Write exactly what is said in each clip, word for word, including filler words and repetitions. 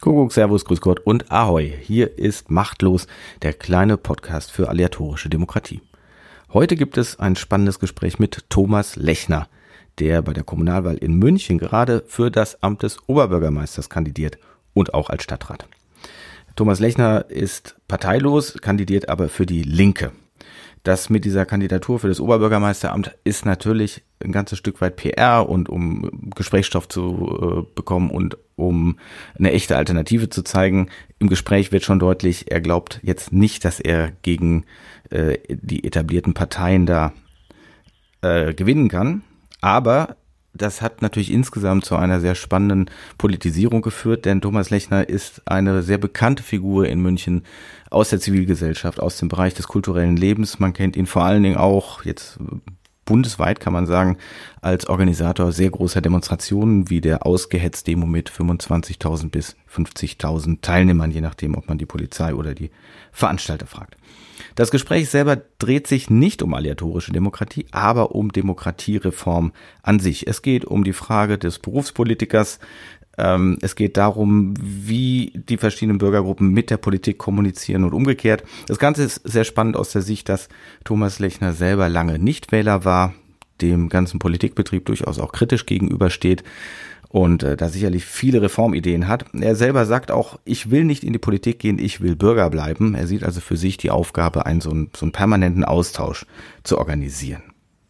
Kuckuck, Servus, Grüß Gott und Ahoi. Hier ist Machtlos, der kleine Podcast für aleatorische Demokratie. Heute gibt es ein spannendes Gespräch mit Thomas Lechner, der bei der Kommunalwahl in München gerade für das Amt des Oberbürgermeisters kandidiert und auch als Stadtrat. Thomas Lechner ist parteilos, kandidiert aber für die Linke. Das mit dieser Kandidatur für das Oberbürgermeisteramt ist natürlich ein ganzes Stück weit P R und um Gesprächsstoff zu äh, bekommen und um eine echte Alternative zu zeigen. Im Gespräch wird schon deutlich, er glaubt jetzt nicht, dass er gegen äh, die etablierten Parteien da äh, gewinnen kann. Aber das hat natürlich insgesamt zu einer sehr spannenden Politisierung geführt, denn Thomas Lechner ist eine sehr bekannte Figur in München aus der Zivilgesellschaft, aus dem Bereich des kulturellen Lebens. Man kennt ihn vor allen Dingen auch jetzt bundesweit, kann man sagen, als Organisator sehr großer Demonstrationen wie der Ausgehetzt-Demo mit fünfundzwanzigtausend bis fünfzigtausend Teilnehmern, je nachdem, ob man die Polizei oder die Veranstalter fragt. Das Gespräch selber dreht sich nicht um aleatorische Demokratie, aber um Demokratiereform an sich. Es geht um die Frage des Berufspolitikers. Ähm, es geht darum, wie die verschiedenen Bürgergruppen mit der Politik kommunizieren und umgekehrt. Das Ganze ist sehr spannend aus der Sicht, dass Thomas Lechner selber lange Nichtwähler war, dem ganzen Politikbetrieb durchaus auch kritisch gegenübersteht und äh, da sicherlich viele Reformideen hat. Er selber sagt auch, ich will nicht in die Politik gehen, ich will Bürger bleiben. Er sieht also für sich die Aufgabe, einen so einen, so einen permanenten Austausch zu organisieren.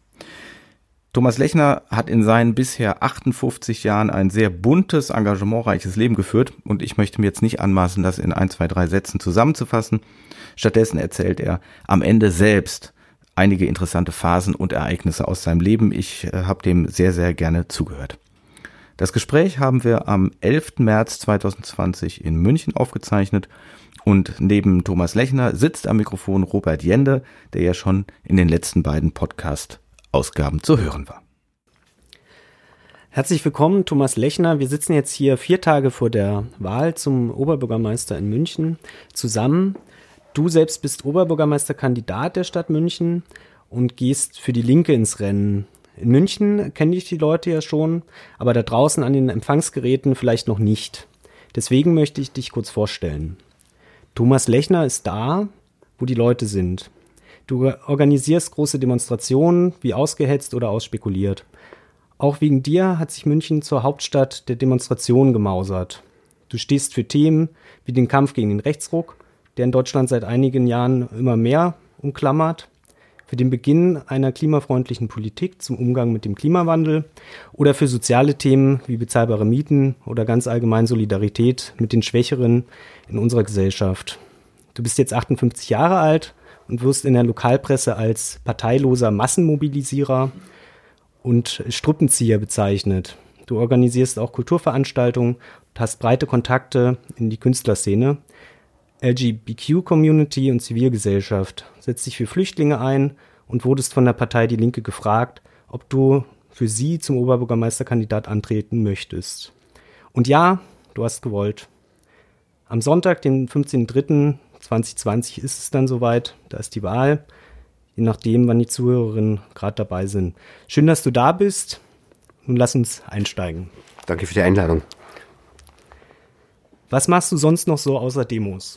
Thomas Lechner hat in seinen bisher achtundfünfzig Jahren ein sehr buntes, engagementreiches Leben geführt und ich möchte mir jetzt nicht anmaßen, das in ein, zwei, drei Sätzen zusammenzufassen. Stattdessen erzählt er am Ende selbst einige interessante Phasen und Ereignisse aus seinem Leben. Ich äh, habe dem sehr, sehr gerne zugehört. Das Gespräch haben wir am elften März zweitausendzwanzig in München aufgezeichnet und neben Thomas Lechner sitzt am Mikrofon Robert Jende, der ja schon in den letzten beiden Podcast-Ausgaben zu hören war. Herzlich willkommen, Thomas Lechner. Wir sitzen jetzt hier vier Tage vor der Wahl zum Oberbürgermeister in München zusammen. Du selbst bist Oberbürgermeisterkandidat der Stadt München und gehst für die Linke ins Rennen. In München kenne ich die Leute ja schon, aber da draußen an den Empfangsgeräten vielleicht noch nicht. Deswegen möchte ich dich kurz vorstellen. Thomas Lechner ist da, wo die Leute sind. Du organisierst große Demonstrationen, wie ausgehetzt oder ausspekuliert. Auch wegen dir hat sich München zur Hauptstadt der Demonstrationen gemausert. Du stehst für Themen wie den Kampf gegen den Rechtsruck, der in Deutschland seit einigen Jahren immer mehr umklammert, für den Beginn einer klimafreundlichen Politik zum Umgang mit dem Klimawandel oder für soziale Themen wie bezahlbare Mieten oder ganz allgemein Solidarität mit den Schwächeren in unserer Gesellschaft. Du bist jetzt achtundfünfzig Jahre alt und wirst in der Lokalpresse als parteiloser Massenmobilisierer und Strippenzieher bezeichnet. Du organisierst auch Kulturveranstaltungen und hast breite Kontakte in die Künstlerszene, L G B T Q-Community und Zivilgesellschaft, setzt dich für Flüchtlinge ein und wurdest von der Partei Die Linke gefragt, ob du für sie zum Oberbürgermeisterkandidat antreten möchtest. Und ja, du hast gewollt. Am Sonntag, den fünfzehnten dritten zweitausendzwanzig ist es dann soweit, da ist die Wahl, je nachdem, wann die Zuhörerinnen gerade dabei sind. Schön, dass du da bist. Nun lass uns einsteigen. Danke für die Einladung. Was machst du sonst noch so außer Demos?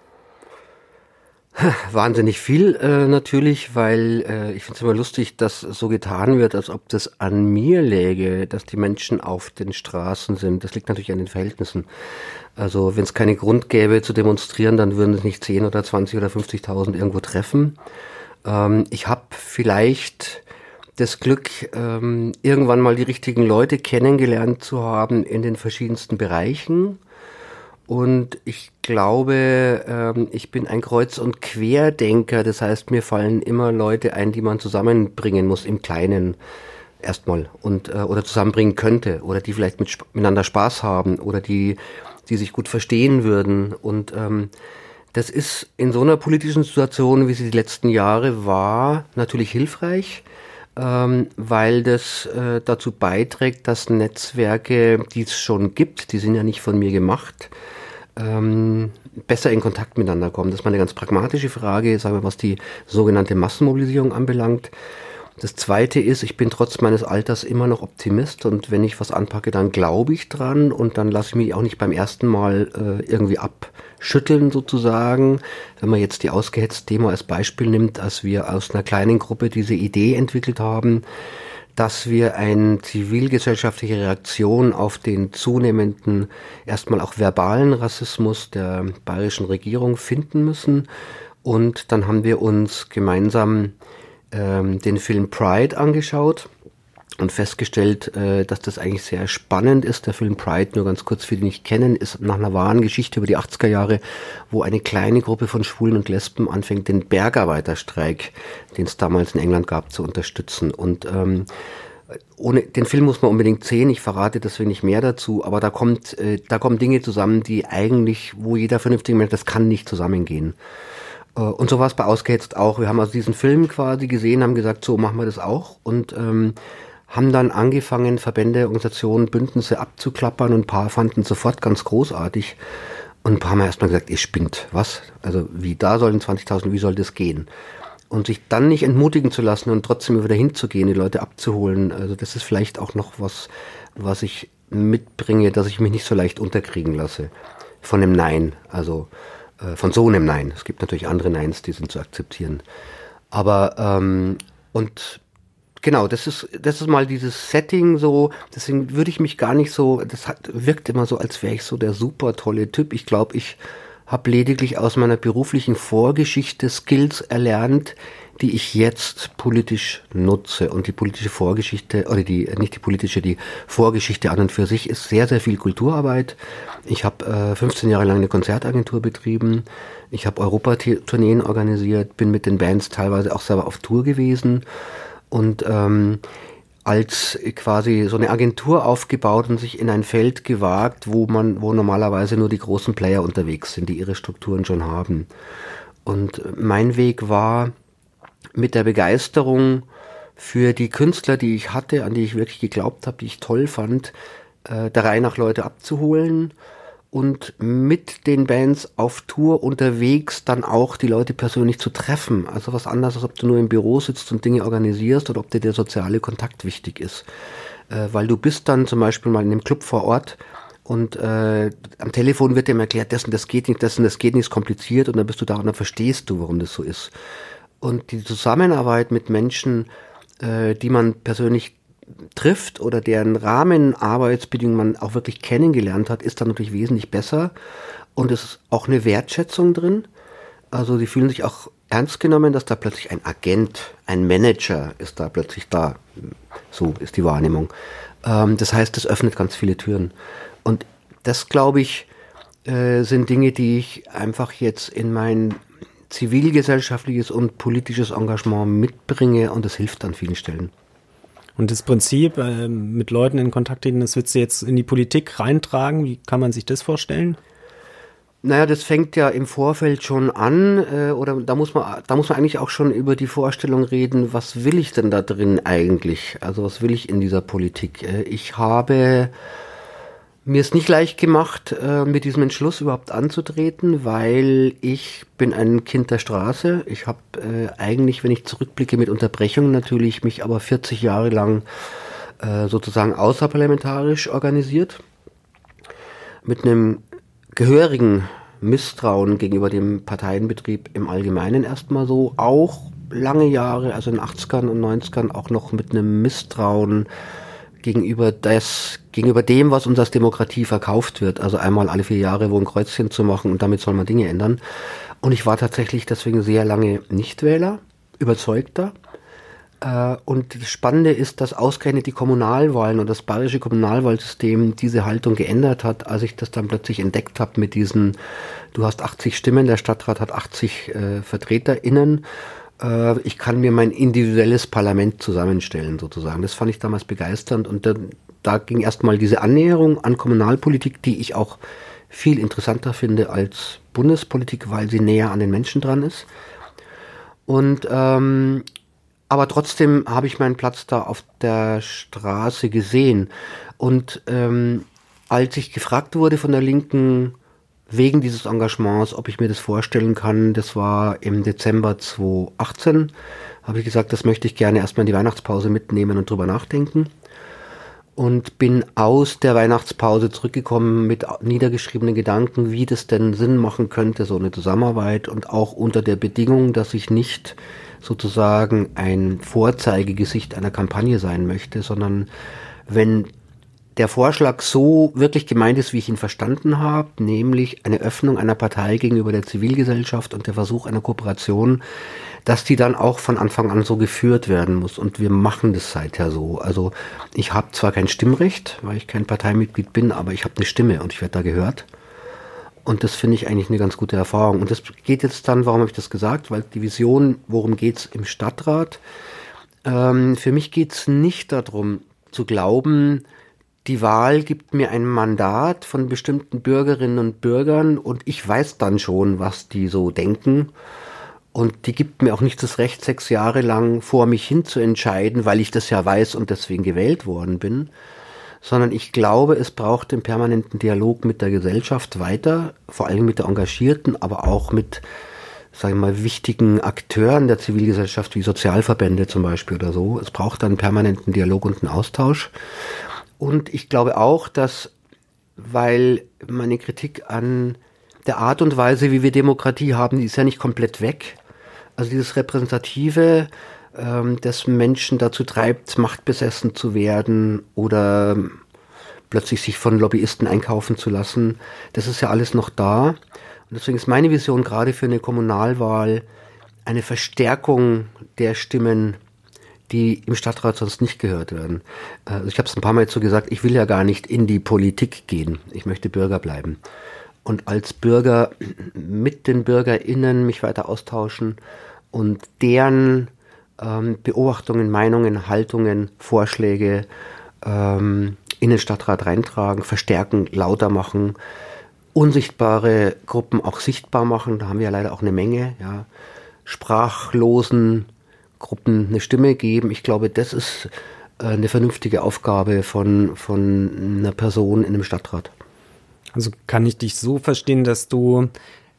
Wahnsinnig viel äh, natürlich, weil äh, ich finde es immer lustig, dass so getan wird, als ob das an mir läge, dass die Menschen auf den Straßen sind. Das liegt natürlich an den Verhältnissen. Also wenn es keinen Grund gäbe zu demonstrieren, dann würden es nicht zehn oder zwanzig oder fünfzigtausend irgendwo treffen. Ähm, ich habe vielleicht das Glück, ähm, irgendwann mal die richtigen Leute kennengelernt zu haben in den verschiedensten Bereichen. Und ich glaube, ähm, ich bin ein Kreuz- und Querdenker. Das heißt, mir fallen immer Leute ein, die man zusammenbringen muss im Kleinen erstmal und äh, oder zusammenbringen könnte oder die vielleicht mit, miteinander Spaß haben oder die, die sich gut verstehen würden. Und ähm, das ist in so einer politischen Situation, wie sie die letzten Jahre war, natürlich hilfreich, ähm, weil das äh, dazu beiträgt, dass Netzwerke, die es schon gibt, die sind ja nicht von mir gemacht, ähm, besser in Kontakt miteinander kommen. Das ist mal eine ganz pragmatische Frage, sagen wir, was die sogenannte Massenmobilisierung anbelangt. Das Zweite ist, ich bin trotz meines Alters immer noch Optimist und wenn ich was anpacke, dann glaube ich dran und dann lasse ich mich auch nicht beim ersten Mal äh, irgendwie abschütteln sozusagen. Wenn man jetzt die ausgehetzte Demo als Beispiel nimmt, als wir aus einer kleinen Gruppe diese Idee entwickelt haben, dass wir eine zivilgesellschaftliche Reaktion auf den zunehmenden, erstmal auch verbalen Rassismus der bayerischen Regierung finden müssen. Und dann haben wir uns gemeinsam ähm, den Film Pride angeschaut und festgestellt, äh, dass das eigentlich sehr spannend ist. Der Film Pride, nur ganz kurz für die nicht kennen, ist nach einer wahren Geschichte über die achtziger Jahre, wo eine kleine Gruppe von Schwulen und Lesben anfängt, den Bergarbeiterstreik, den es damals in England gab, zu unterstützen. Und ähm, ohne den Film muss man unbedingt sehen, ich verrate deswegen nicht mehr dazu, aber da kommt, äh, da kommen Dinge zusammen, die eigentlich, wo jeder vernünftige Mensch, das kann nicht zusammengehen. Äh, und so war es bei Ausgehetzt auch. Wir haben also diesen Film quasi gesehen, haben gesagt, so machen wir das auch und ähm, haben dann angefangen, Verbände, Organisationen, Bündnisse abzuklappern und ein paar fanden sofort ganz großartig und ein paar haben erstmal gesagt, ihr spinnt, was? Also wie, da sollen zwanzigtausend, wie soll das gehen? Und sich dann nicht entmutigen zu lassen und trotzdem wieder hinzugehen, die Leute abzuholen, also das ist vielleicht auch noch was, was ich mitbringe, dass ich mich nicht so leicht unterkriegen lasse von dem Nein, also äh, von so einem Nein. Es gibt natürlich andere Neins, die sind zu akzeptieren. Aber, ähm, und genau, das ist, das ist mal dieses Setting so, deswegen würde ich mich gar nicht so, das hat, wirkt immer so, als wäre ich so der super tolle Typ. Ich glaube, ich habe lediglich aus meiner beruflichen Vorgeschichte Skills erlernt, die ich jetzt politisch nutze. Und die politische Vorgeschichte, oder die, nicht die politische, die Vorgeschichte an und für sich ist sehr, sehr viel Kulturarbeit. Ich habe äh, fünfzehn Jahre lang eine Konzertagentur betrieben. Ich habe Europatourneen organisiert, bin mit den Bands teilweise auch selber auf Tour gewesen. Und ähm, als quasi so eine Agentur aufgebaut und sich in ein Feld gewagt, wo man, wo normalerweise nur die großen Player unterwegs sind, die ihre Strukturen schon haben. Und mein Weg war mit der Begeisterung für die Künstler, die ich hatte, an die ich wirklich geglaubt habe, die ich toll fand, äh, der Reihe nach Leute abzuholen und mit den Bands auf Tour unterwegs dann auch die Leute persönlich zu treffen. Also was anderes, als ob du nur im Büro sitzt und Dinge organisierst oder ob dir der soziale Kontakt wichtig ist. Äh, weil du bist dann zum Beispiel mal in einem Club vor Ort und äh, am Telefon wird dir erklärt, das und das geht nicht, das und das geht nicht, ist kompliziert und dann bist du da und dann verstehst du, warum das so ist. Und die Zusammenarbeit mit Menschen, äh, die man persönlich trifft oder deren Rahmen, Arbeitsbedingungen man auch wirklich kennengelernt hat, ist dann natürlich wesentlich besser und es ist auch eine Wertschätzung drin. Also sie fühlen sich auch ernst genommen, dass da plötzlich ein Agent, ein Manager ist da plötzlich da. So ist die Wahrnehmung. Ähm, das heißt, es öffnet ganz viele Türen. Und das, glaube ich, äh, sind Dinge, die ich einfach jetzt in mein zivilgesellschaftliches und politisches Engagement mitbringe und das hilft an vielen Stellen. Und das Prinzip, äh, mit Leuten in Kontakt treten, das willst du jetzt in die Politik reintragen. Wie kann man sich das vorstellen? Naja, das fängt ja im Vorfeld schon an, äh, oder da muss man, da muss man eigentlich auch schon über die Vorstellung reden, was will ich denn da drin eigentlich? Also was will ich in dieser Politik? Äh, ich habe mir es nicht leicht gemacht, äh, mit diesem Entschluss überhaupt anzutreten, weil ich bin ein Kind der Straße. Ich habe äh, eigentlich, wenn ich zurückblicke, mit Unterbrechungen natürlich mich aber vierzig Jahre lang äh, sozusagen außerparlamentarisch organisiert. Mit einem gehörigen Misstrauen gegenüber dem Parteienbetrieb im Allgemeinen erstmal so. Auch lange Jahre, also in den achtzigern und neunzigern, auch noch mit einem Misstrauen gegenüber das, gegenüber dem, was uns als Demokratie verkauft wird. Also einmal alle vier Jahre wo ein Kreuzchen zu machen und damit soll man Dinge ändern. Und ich war tatsächlich deswegen sehr lange Nichtwähler, überzeugter. Und das Spannende ist, dass ausgerechnet die Kommunalwahlen und das bayerische Kommunalwahlsystem diese Haltung geändert hat, als ich das dann plötzlich entdeckt habe mit diesen, du hast achtzig Stimmen, der Stadtrat hat achtzig äh, VertreterInnen. Äh, ich kann mir mein individuelles Parlament zusammenstellen sozusagen. Das fand ich damals begeisternd und dann, da ging erstmal diese Annäherung an Kommunalpolitik, die ich auch viel interessanter finde als Bundespolitik, weil sie näher an den Menschen dran ist. Und ähm, aber trotzdem habe ich meinen Platz da auf der Straße gesehen. Und ähm, als ich gefragt wurde von der Linken wegen dieses Engagements, ob ich mir das vorstellen kann, das war im Dezember zweitausendachtzehn, habe ich gesagt, das möchte ich gerne erstmal in die Weihnachtspause mitnehmen und drüber nachdenken. Und bin aus der Weihnachtspause zurückgekommen mit niedergeschriebenen Gedanken, wie das denn Sinn machen könnte, so eine Zusammenarbeit, und auch unter der Bedingung, dass ich nicht sozusagen ein Vorzeigegesicht einer Kampagne sein möchte, sondern wenn der Vorschlag so wirklich gemeint ist, wie ich ihn verstanden habe, nämlich eine Öffnung einer Partei gegenüber der Zivilgesellschaft und der Versuch einer Kooperation, dass die dann auch von Anfang an so geführt werden muss. Und wir machen das seither so. Also ich habe zwar kein Stimmrecht, weil ich kein Parteimitglied bin, aber ich habe eine Stimme und ich werde da gehört. Und das finde ich eigentlich eine ganz gute Erfahrung. Und das geht jetzt dann, warum habe ich das gesagt? Weil die Vision, worum geht's im Stadtrat? Ähm, für mich geht's nicht darum, zu glauben, die Wahl gibt mir ein Mandat von bestimmten Bürgerinnen und Bürgern und ich weiß dann schon, was die so denken. Und die gibt mir auch nicht das Recht, sechs Jahre lang vor mich hin zu entscheiden, weil ich das ja weiß und deswegen gewählt worden bin. Sondern ich glaube, es braucht den permanenten Dialog mit der Gesellschaft weiter, vor allem mit der engagierten, aber auch mit, sagen wir mal, wichtigen Akteuren der Zivilgesellschaft, wie Sozialverbände zum Beispiel oder so. Es braucht einen permanenten Dialog und einen Austausch. Und ich glaube auch, dass, weil meine Kritik an der Art und Weise, wie wir Demokratie haben, die ist ja nicht komplett weg. Also dieses Repräsentative, ähm, das Menschen dazu treibt, machtbesessen zu werden oder plötzlich sich von Lobbyisten einkaufen zu lassen, das ist ja alles noch da. Und deswegen ist meine Vision gerade für eine Kommunalwahl eine Verstärkung der Stimmen, die im Stadtrat sonst nicht gehört werden. Also ich habe es ein paar Mal jetzt so gesagt, ich will ja gar nicht in die Politik gehen. Ich möchte Bürger bleiben. Und als Bürger mit den BürgerInnen mich weiter austauschen und deren ähm, Beobachtungen, Meinungen, Haltungen, Vorschläge ähm, in den Stadtrat reintragen, verstärken, lauter machen, unsichtbare Gruppen auch sichtbar machen. Da haben wir ja leider auch eine Menge, ja, sprachlosen Gruppen eine Stimme geben. Ich glaube, das ist äh, eine vernünftige Aufgabe von, von einer Person in einem Stadtrat. Also kann ich dich so verstehen, dass du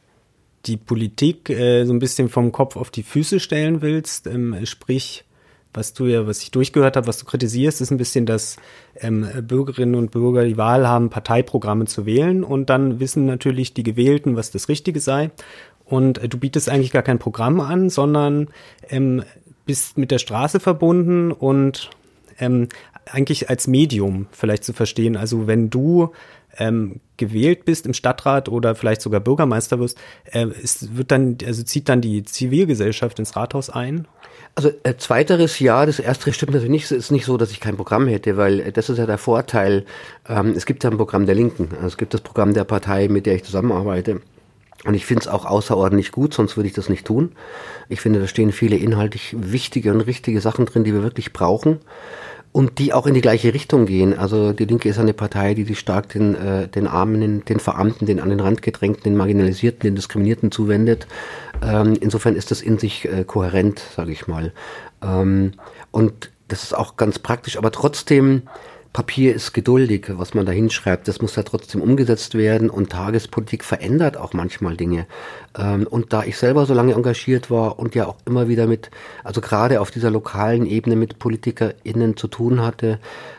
die Politik äh, so ein bisschen vom Kopf auf die Füße stellen willst, ähm, sprich, was du ja, was ich durchgehört habe, was du kritisierst, ist ein bisschen, dass ähm, Bürgerinnen und Bürger die Wahl haben, Parteiprogramme zu wählen und dann wissen natürlich die Gewählten, was das Richtige sei. Und äh, du bietest eigentlich gar kein Programm an, sondern ähm, bist mit der Straße verbunden und ähm, eigentlich als Medium vielleicht zu verstehen. Also wenn du ähm, gewählt bist im Stadtrat oder vielleicht sogar Bürgermeister wirst, äh, es wird dann, also zieht dann die Zivilgesellschaft ins Rathaus ein? Also äh, zweiteres ja, das erste stimmt natürlich nicht. Es ist nicht so, dass ich kein Programm hätte, weil äh, das ist ja der Vorteil. Ähm, es gibt ja ein Programm der Linken, also es gibt das Programm der Partei, mit der ich zusammenarbeite. Und ich finde es auch außerordentlich gut, sonst würde ich das nicht tun. Ich finde, da stehen viele inhaltlich wichtige und richtige Sachen drin, die wir wirklich brauchen. Und die auch in die gleiche Richtung gehen. Also die Linke ist eine Partei, die sich stark den, äh, den Armen, den Verarmten, den an den Rand gedrängten, den Marginalisierten, den Diskriminierten zuwendet. Ähm, insofern ist das in sich äh, kohärent, sage ich mal. Ähm, und das ist auch ganz praktisch. Aber trotzdem, Papier ist geduldig, was man da hinschreibt. Das muss ja trotzdem umgesetzt werden. Und Tagespolitik verändert auch manchmal Dinge. Ähm, und da ich selber so lange engagiert war und ja auch immer wieder mit, also gerade auf dieser lokalen Ebene mit PolitikerInnen zu tun hatte,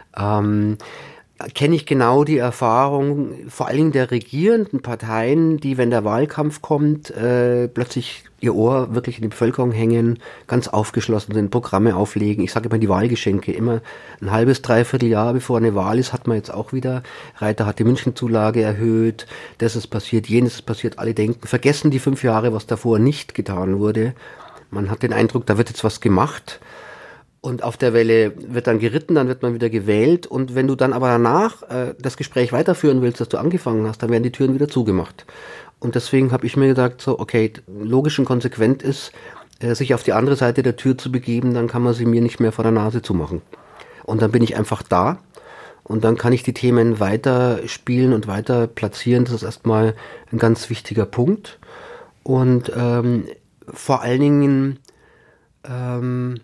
ähm, kenne ich genau die Erfahrung, vor allen Dingen der regierenden Parteien, die, wenn der Wahlkampf kommt, äh, plötzlich ihr Ohr wirklich in die Bevölkerung hängen, ganz aufgeschlossen sind, Programme auflegen. Ich sage immer die Wahlgeschenke, immer ein halbes, dreiviertel Jahr bevor eine Wahl ist, hat man jetzt auch wieder, Reiter hat die Münchenzulage erhöht, das ist passiert, jenes ist passiert, alle denken, vergessen die fünf Jahre, was davor nicht getan wurde. Man hat den Eindruck, da wird jetzt was gemacht. Und auf der Welle wird dann geritten, dann wird man wieder gewählt. Und wenn du dann aber danach äh, das Gespräch weiterführen willst, das du angefangen hast, dann werden die Türen wieder zugemacht. Und deswegen habe ich mir gesagt, so okay, logisch und konsequent ist, äh, sich auf die andere Seite der Tür zu begeben, dann kann man sie mir nicht mehr vor der Nase zumachen. Und dann bin ich einfach da und dann kann ich die Themen weiter spielen und weiter platzieren. Das ist erstmal ein ganz wichtiger Punkt. Und ähm, vor allen Dingen... Ähm,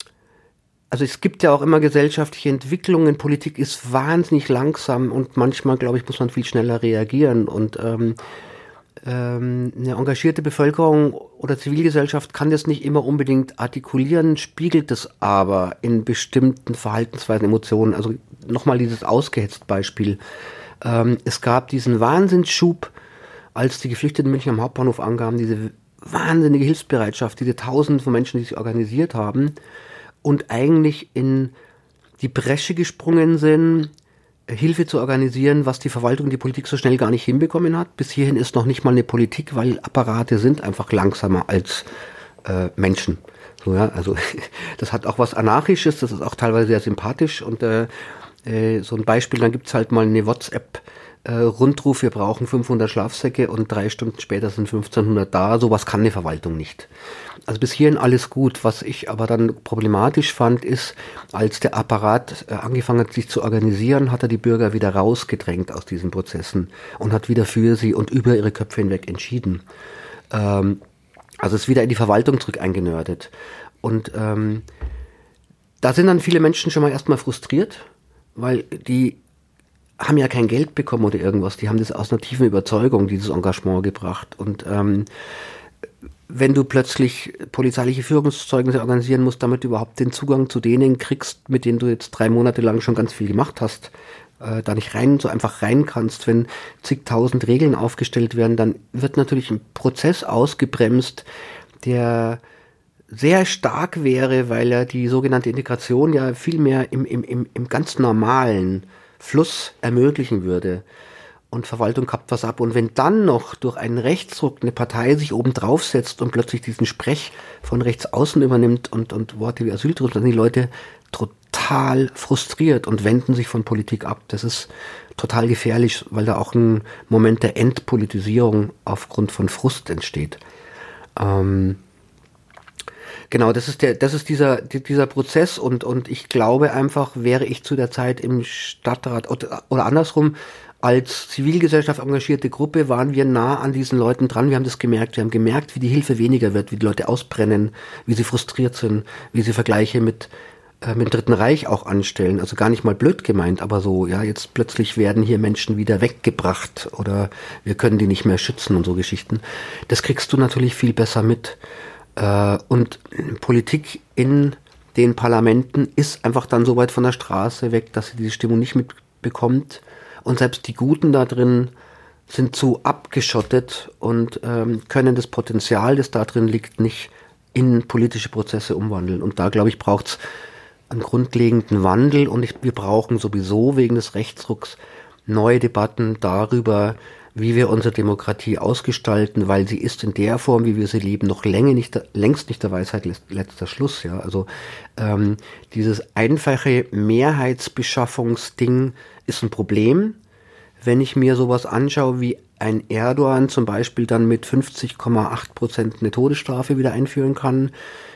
Also es gibt ja auch immer gesellschaftliche Entwicklungen, Politik ist wahnsinnig langsam und manchmal, glaube ich, muss man viel schneller reagieren. Und ähm, ähm, eine engagierte Bevölkerung oder Zivilgesellschaft kann das nicht immer unbedingt artikulieren, spiegelt es aber in bestimmten Verhaltensweisen, Emotionen. Also nochmal dieses ausgehetzt Beispiel. Ähm, es gab diesen Wahnsinnsschub, als die Geflüchteten in München am Hauptbahnhof angaben, diese wahnsinnige Hilfsbereitschaft, diese Tausende von Menschen, die sich organisiert haben und eigentlich in die Bresche gesprungen sind, Hilfe zu organisieren, was die Verwaltung, die Politik so schnell gar nicht hinbekommen hat. Bis hierhin ist noch nicht mal eine Politik, weil Apparate sind einfach langsamer als äh, Menschen. So, ja, also das hat auch was Anarchisches, das ist auch teilweise sehr sympathisch. Und äh, äh, so ein Beispiel, dann gibt's halt mal eine WhatsApp, äh, Rundruf, wir brauchen fünfhundert Schlafsäcke und drei Stunden später sind fünfzehnhundert da. Sowas kann eine Verwaltung nicht. Also bis hierhin alles gut. Was ich aber dann problematisch fand, ist, als der Apparat äh, angefangen hat, sich zu organisieren, hat er die Bürger wieder rausgedrängt aus diesen Prozessen und hat wieder für sie und über ihre Köpfe hinweg entschieden. Ähm, also ist wieder in die Verwaltung zurück eingenördet. Und ähm, da sind dann viele Menschen schon mal erstmal frustriert, weil die haben ja kein Geld bekommen oder irgendwas. Die haben das aus einer tiefen Überzeugung, dieses Engagement gebracht. Und ähm, wenn du plötzlich polizeiliche Führungszeugnisse organisieren musst, damit du überhaupt den Zugang zu denen kriegst, mit denen du jetzt drei Monate lang schon ganz viel gemacht hast, äh, da nicht rein, so einfach rein kannst, wenn zigtausend Regeln aufgestellt werden, dann wird natürlich ein Prozess ausgebremst, der sehr stark wäre, weil er die sogenannte Integration ja viel mehr im, im, im, im ganz normalen Fluss ermöglichen würde. Und Verwaltung kappt was ab. Und wenn dann noch durch einen Rechtsruck eine Partei sich oben drauf setzt und plötzlich diesen Sprech von rechts außen übernimmt und, und Worte wie Asyltourismus, dann sind die Leute total frustriert und wenden sich von Politik ab. Das ist total gefährlich, weil da auch ein Moment der Entpolitisierung aufgrund von Frust entsteht. Ähm, Genau, das ist der, das ist dieser, dieser Prozess und, und ich glaube einfach, wäre ich zu der Zeit im Stadtrat oder, oder andersrum, als Zivilgesellschaft engagierte Gruppe waren wir nah an diesen Leuten dran. Wir haben das gemerkt. Wir haben gemerkt, wie die Hilfe weniger wird, wie die Leute ausbrennen, wie sie frustriert sind, wie sie Vergleiche mit, äh, mit dem Dritten Reich auch anstellen. Also gar nicht mal blöd gemeint, aber so, ja, jetzt plötzlich werden hier Menschen wieder weggebracht oder wir können die nicht mehr schützen und so Geschichten. Das kriegst du natürlich viel besser mit. Und Politik in den Parlamenten ist einfach dann so weit von der Straße weg, dass sie diese Stimmung nicht mitbekommt. Und selbst die Guten da drin sind zu abgeschottet und ähm, können das Potenzial, das da drin liegt, nicht in politische Prozesse umwandeln. Und da, glaube ich, braucht es einen grundlegenden Wandel. Und ich, wir brauchen sowieso wegen des Rechtsrucks neue Debatten darüber, wie wir unsere Demokratie ausgestalten, weil sie ist in der Form, wie wir sie leben, noch länger nicht, längst nicht der Weisheit letzter Schluss. Ja, also ähm, dieses einfache Mehrheitsbeschaffungsding ist ein Problem. Wenn ich mir sowas anschaue, wie ein Erdogan zum Beispiel dann mit fünfzig Komma acht Prozent eine Todesstrafe wieder einführen kann,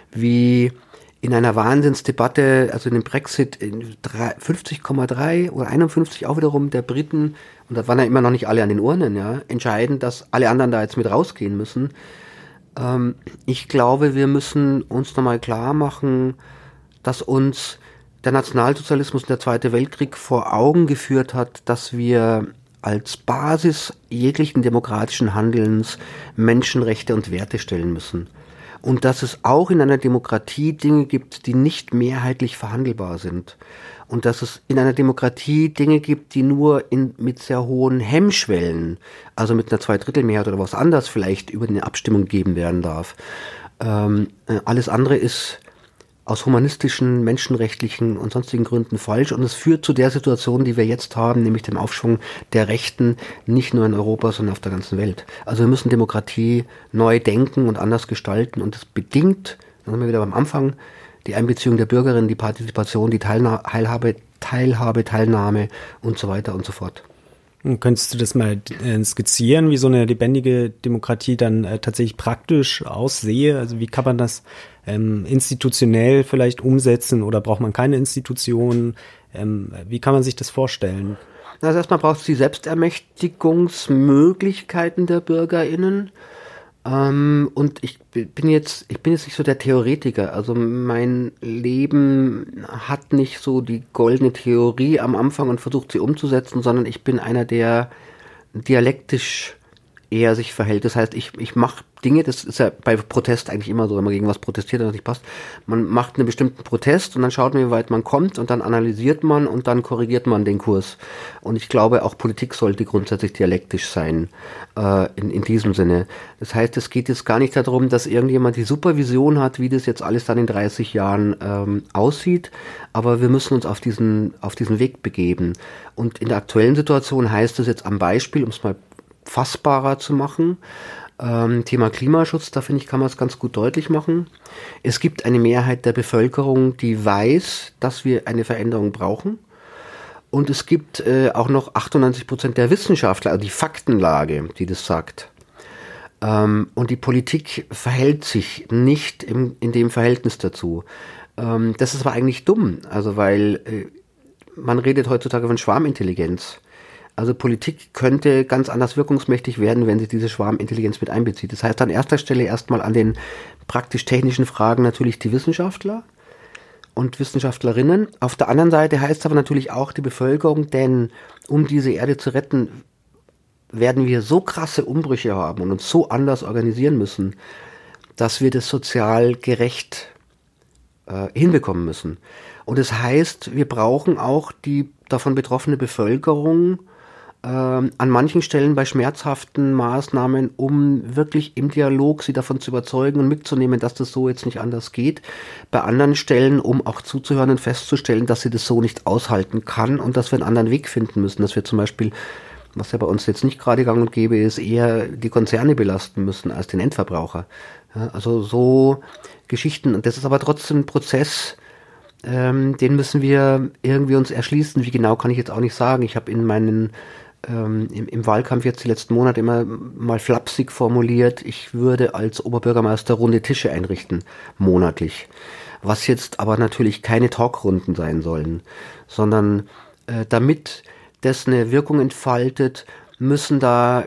wie in einer Wahnsinnsdebatte, also in dem Brexit, in fünfzig Komma drei oder einundfünfzig auch wiederum der Briten, und da waren ja immer noch nicht alle an den Urnen, ja, entscheiden, dass alle anderen da jetzt mit rausgehen müssen. Ähm, ich glaube, wir müssen uns nochmal klar machen, dass uns der Nationalsozialismus und der Zweite Weltkrieg vor Augen geführt hat, dass wir als Basis jeglichen demokratischen Handelns Menschenrechte und Werte stellen müssen. Und dass es auch in einer Demokratie Dinge gibt, die nicht mehrheitlich verhandelbar sind. Und dass es in einer Demokratie Dinge gibt, die nur in, mit sehr hohen Hemmschwellen, also mit einer Zweidrittelmehrheit oder was anderes vielleicht über eine Abstimmung geben werden darf. Ähm, alles andere ist aus humanistischen, menschenrechtlichen und sonstigen Gründen falsch. Und es führt zu der Situation, die wir jetzt haben, nämlich dem Aufschwung der Rechten, nicht nur in Europa, sondern auf der ganzen Welt. Also wir müssen Demokratie neu denken und anders gestalten. Und das bedingt, dann sind wir wieder beim Anfang, die Einbeziehung der Bürgerinnen, die Partizipation, die Teilhabe, Teilhabe, Teilnahme und so weiter und so fort. Könntest du das mal äh, skizzieren, wie so eine lebendige Demokratie dann äh, tatsächlich praktisch aussehe? Also wie kann man das ähm, institutionell vielleicht umsetzen oder braucht man keine Institutionen? Ähm, wie kann man sich das vorstellen? Also erstmal braucht es die Selbstermächtigungsmöglichkeiten der BürgerInnen. Ähm, und ich bin jetzt, ich bin jetzt nicht so der Theoretiker. Also mein Leben hat nicht so die goldene Theorie am Anfang und versucht sie umzusetzen, sondern ich bin einer, der dialektisch er sich verhält. Das heißt, ich, ich mache Dinge, das ist ja bei Protest eigentlich immer so, wenn man gegen was protestiert und das nicht passt. Man macht einen bestimmten Protest und dann schaut man, wie weit man kommt und dann analysiert man und dann korrigiert man den Kurs. Und ich glaube, auch Politik sollte grundsätzlich dialektisch sein, äh, in, in diesem Sinne. Das heißt, es geht jetzt gar nicht darum, dass irgendjemand die Supervision hat, wie das jetzt alles dann in dreißig Jahren ähm, aussieht, aber wir müssen uns auf diesen, auf diesen Weg begeben. Und in der aktuellen Situation heißt es jetzt am Beispiel, um es mal fassbarer zu machen. Ähm, Thema Klimaschutz, da finde ich, kann man es ganz gut deutlich machen. Es gibt eine Mehrheit der Bevölkerung, die weiß, dass wir eine Veränderung brauchen. Und es gibt äh, auch noch achtundneunzig Prozent der Wissenschaftler, also die Faktenlage, die das sagt. Ähm, und die Politik verhält sich nicht im, in dem Verhältnis dazu. Ähm, das ist aber eigentlich dumm, also weil äh, man redet heutzutage von Schwarmintelligenz. Also Politik könnte ganz anders wirkungsmächtig werden, wenn sie diese Schwarmintelligenz mit einbezieht. Das heißt an erster Stelle erstmal an den praktisch technischen Fragen natürlich die Wissenschaftler und Wissenschaftlerinnen. Auf der anderen Seite heißt es aber natürlich auch die Bevölkerung, denn um diese Erde zu retten, werden wir so krasse Umbrüche haben und uns so anders organisieren müssen, dass wir das sozial gerecht äh, hinbekommen müssen. Und das heißt, wir brauchen auch die davon betroffene Bevölkerung ähm, an manchen Stellen bei schmerzhaften Maßnahmen, um wirklich im Dialog sie davon zu überzeugen und mitzunehmen, dass das so jetzt nicht anders geht. Bei anderen Stellen, um auch zuzuhören und festzustellen, dass sie das so nicht aushalten kann und dass wir einen anderen Weg finden müssen, dass wir zum Beispiel, was ja bei uns jetzt nicht gerade gang und gäbe ist, eher die Konzerne belasten müssen als den Endverbraucher. Ja, also so Geschichten. Und das ist aber trotzdem ein Prozess, ähm, den müssen wir irgendwie uns erschließen. Wie genau kann ich jetzt auch nicht sagen. Ich habe in meinen ähm, im, im Wahlkampf jetzt die letzten Monate immer mal flapsig formuliert, ich würde als Oberbürgermeister runde Tische einrichten, monatlich. Was jetzt aber natürlich keine Talkrunden sein sollen, sondern äh, damit das eine Wirkung entfaltet, müssen da